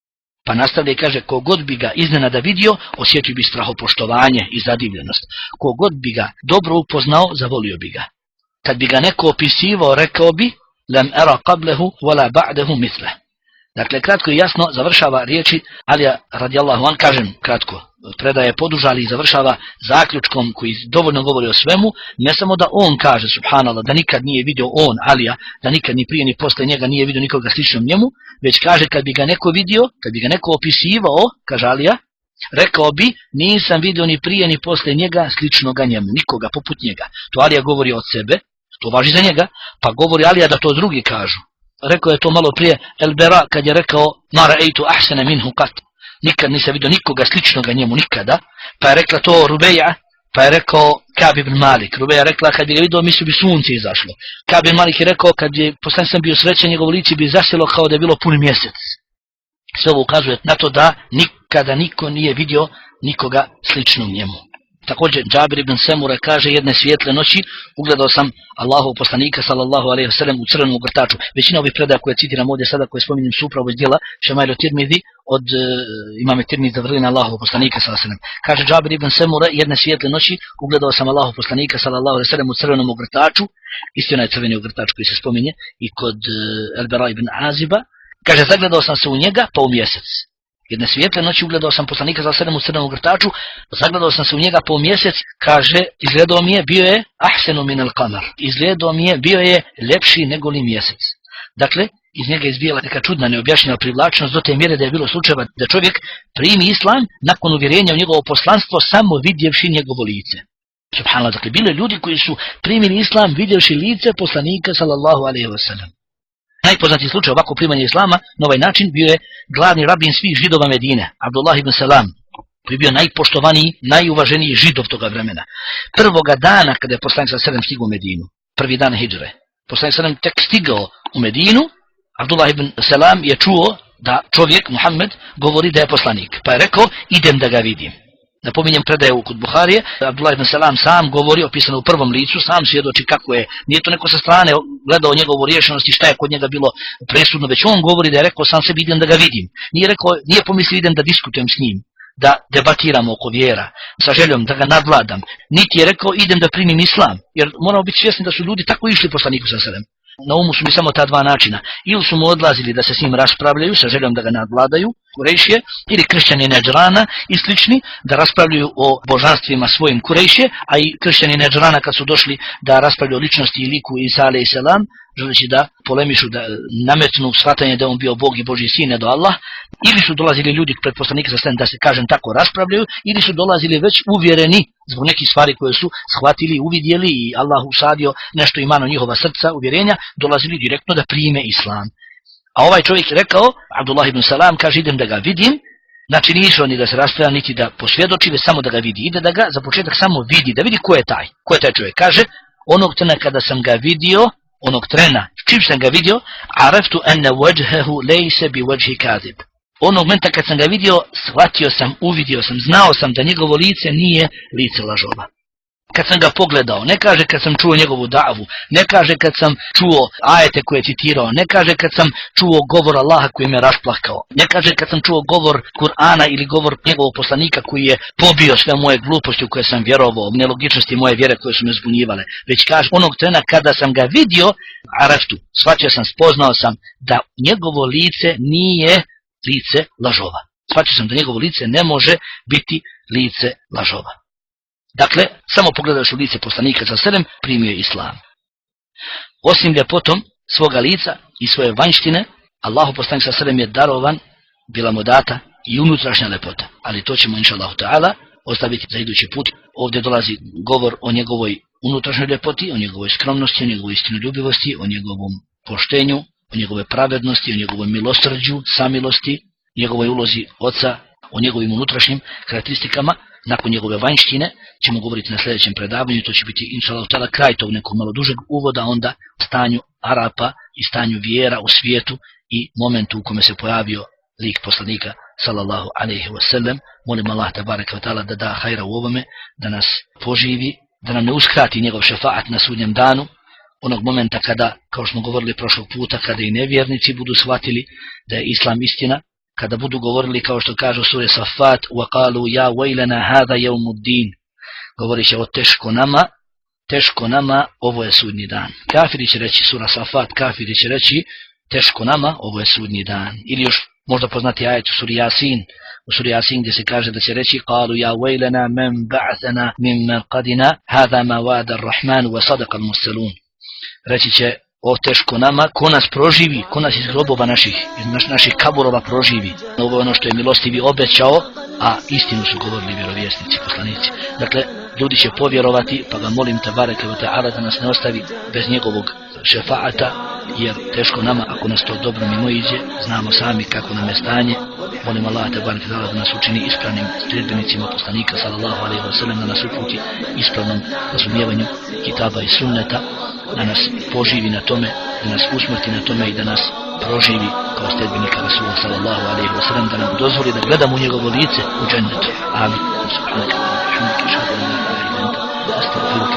Pa nastavlja i kaže, kogod bi ga iznenada vidio, osjetio bi strahopoštovanje i zadivljenost. Kogod bi ga dobro upoznao, zavolio bi ga. Kad bi ga neko opisivao, rekao bi, lam ara qablehu wala ba'dehu misle. Dakle, kratko i jasno završava riječi Alija radijallahu an, kažem kratko, predaje poduža, ali završava zaključkom koji dovoljno govori o svemu, ne samo da on kaže, subhanallah, da nikad nije vidio on, Alija, da nikad ni prije ni posle njega nije vidio nikoga sličnom njemu, već kaže kad bi ga neko vidio, kad bi ga neko opisivao, kaže Alija, rekao bi, nisam vidio ni prije ni posle njega sličnoga njemu, nikoga poput njega. To Alija govori od sebe, to važi za njega, pa govori Alija da to drugi kažu. Rekao je to malo prije El-Bera kad je rekao ma ra'aytu ahsana minhu qat. Nikad nisam vidio nikoga sličnoga njemu, nikada. Pa je rekla to Rubeja, pa je rekao Ka'b ibn Malik. Rubeja rekla kad bi ga vidio mislio bi sunce izašlo. Ka'b ibn Malik je rekao kad je poslanik sam bio srećan, njegovo lice bi zasjelo kao da je bilo pun mjesec. Sve ovo ukazuje na to da nikada niko nije vidio nikoga sličnog njemu. Također Džabir ibn Semura kaže, jedne svijetle noći ugledao sam Allahov poslanika sallallahu alejhi ve sellem u crvenom ogrtaču. Većina ovih predaja koje citiram ovdje sada, koje spominjem su upravo iz djela Šemail Tirmidhi od imame Tirmidhi vrlina Allahov poslanika sallallahu alejhi ve sellem. Kaže Džabir ibn Semura, jedne svijetle noći ugledao sam Allahov poslanika sallallahu alejhi ve sellem u crvenom ogrtaču. Isti onaj crveni ogrtač koji se spominje i kod El-Bara ibn Aziba. Kaže, zagledao sam se u njega pa u mjesec. Jedne svijetle noći ugledao sam poslanika sallallahu alejhi ve sellem u crvenom ogrtaču, zagledao sam se u njega po mjesec, kaže, izgledao mi je, bio je ahsenu min al-qamar. Izgledao mi je, bio je ljepši nego li mjesec. Dakle, iz njega izbijala neka čudna neobjašnjena privlačnost do te mjere da je bilo slučajeva da čovjek primi islam nakon uvjerenja u njegovo poslanstvo samo vidjevši njegovo lice. Subhanallah, dakle, bilo je ljudi koji su primili islam vidjevši lice poslanika sallallahu alejhi ve sellem. Najpoznatiji slučaj ovako primanja islama na ovaj način bio je glavni rabin svih židova Medine, Abdullah ibn Salam, koji je bio najpoštovaniji, najuvaženiji židov toga vremena. Prvoga dana kada je poslanik sallallahu alejhi ve sellem stigao u Medinu, prvi dan hidžre, poslanik sallallahu alejhi ve sellem tek stigao u Medinu, Abdullah ibn Salam je čuo da čovjek, Muhammed, govori da je poslanik, pa je rekao, idem da ga vidim. Napominjem predaju kod Buharije, Abdullah ibn Salam sam govori, opisano u prvom licu, sam svjedoči kako je, nije to neko sa strane gledao njegovu riješenost i šta je kod njega bilo presudno, već on govori da je rekao, sam sebi idem da ga vidim. Nije pomislio idem da diskutujem s njim, da debatiramo oko vjera, sa željom da ga nadvladam. Niti je rekao, idem da primim islam, jer moramo biti svjesni da su ljudi tako išli poslaniku sallallahu alejhi ve sellem. Na umu su mi samo ta dva načina. Ili su mu odlazili da se s njim raspravljaju sa željom da ga nadvladaju, Kurejšije ili kršćani Nedžrana i slični da raspravljaju o božanstvima svojim Kurejšije, a i kršćani Nedžrana kad su došli da raspravljaju o ličnosti i liku Isa alejhi selam, želeći da polemišu, da nametnu shvatanje da on bio Bog i Božji sin, ne do Allah, ili su dolazili ljudi pred poslanika sa da se kažem tako raspravljaju, ili su dolazili već uvjereni zbog nekih stvari koje su shvatili, uvidjeli i Allah usadio nešto imano njihova srca, uvjerenja, dolazili direktno da prime islam. A ovaj čovjek je rekao, Abdullah ibn Salam, kaže idem da ga vidim, znači nisu oni da se raspravlja niti da posvjedoči, već samo da ga vidi, ide da ga za početak samo vidi, da vidi ko je taj čovjek. Kaže, onog trena kada sam ga vidio, čim sam ga vidio, araftu enne wajhahu lejse bi wajhi kadib. Onog momenta kad sam ga vidio, shvatio sam, uvidio sam, znao sam da njegovo lice nije lice lažova. Kad sam ga pogledao, ne kaže kad sam čuo njegovu davu, ne kaže kad sam čuo ajete koje je citirao, ne kaže kad sam čuo govor Allaha koji me rasplakao, ne kaže kad sam čuo govor Kur'ana ili govor njegovog poslanika koji je pobio sve moje gluposti u koje sam vjerovao, nelogičnosti moje vjere koje su me zbunjivale, već kaže onog trena kada sam ga vidio, araftu, shvatio sam, spoznao sam da njegovo lice nije lice lažova. Shvatio sam da njegovo lice ne može biti lice lažova. Dakle, samo pogledaš u lice poslanika sa selem, primio je islam. Osim ljepotom svoga lica i svoje vanjštine, Allahu poslanik sa selem je darovan, bila mu data i unutrašnja ljepota. Ali to ćemo, inša Allahu ta'ala, ostaviti za idući put. Ovdje dolazi govor o njegovoj unutrašnjoj ljepoti, o njegovoj skromnosti, o njegovoj istinoljubivosti, o njegovom poštenju, o njegove pravednosti, o njegovoj milosrđu, samilosti, njegovoj ulozi oca, o njegovim unutrašnjim karakteristikama. Nakon njegove vanjštine ćemo govoriti na sljedećem predavanju, to će biti inshallah ta'ala kraj tog nekog malo dužeg uvoda, onda stanju Arapa i stanju vjera u svijetu i momentu u kome se pojavio lik poslanika sallallahu alejhi ve sellem. Molim Allah tebareke ve taala da da hajra u ovome, da nas poživi, da nam ne uskrati njegov šefaat na sudnjem danu, onog momenta kada, kao što smo govorili prošlog puta, kada i nevjernici budu shvatili da je islam istina, kada budu govorili kao što kažu sure Safat, وَقَالُوا يَا وَيْلَنَا هَذَا يَوْمُ الدِّينِ, govorit će o teško nama, ovo je sudnji dan. Kafiri će reći, sura Safat, kafiri će reći, teško nama, ovo je sudnji dan. Ili još možda poznati ajet u suri Yasin, gdje se kaže da će reći, قَالُوا يَا وَيْلَنَا مَنْ بَعْثَنَا مِنْ مَرْقَدِنَا هَذَا مَا وَعَدَ الرَّحْمَنُ وَصَدَقَ الْمُرْسَلُونَ. Reći će, o teško nama, ko nas proživi, ko nas iz grobova naših kaburova proživi. Ovo je ono što je milostivi obećao, a istinu su govorili vjerovjesnici, poslanici. Dakle, ljudi će povjerovati, pa ga molim tebareke ve taala da nas ne ostavi bez njegovog šefaata, jer teško nama ako nas to dobro mimoiđe, znamo sami kako nam je stanje. Molim Allah tebareke ve taala da nas učini ispravnim sljedbenicima poslanika sallallahu alejhi ve sellem, da nas uputi ispravnom razumijevanju kitaba i sunneta, da nas poživi na tome, da nas usmrti na tome i da nas proživi kao sljedbenika Rasula sallallahu alejhi ve sellem, da nam dozvoli da gledamo u njegovo lice u džennetu. Amin. Subhanaka Allahumma wa bihamdika, ashhadu an la ilaha illa anta, astaghfiruka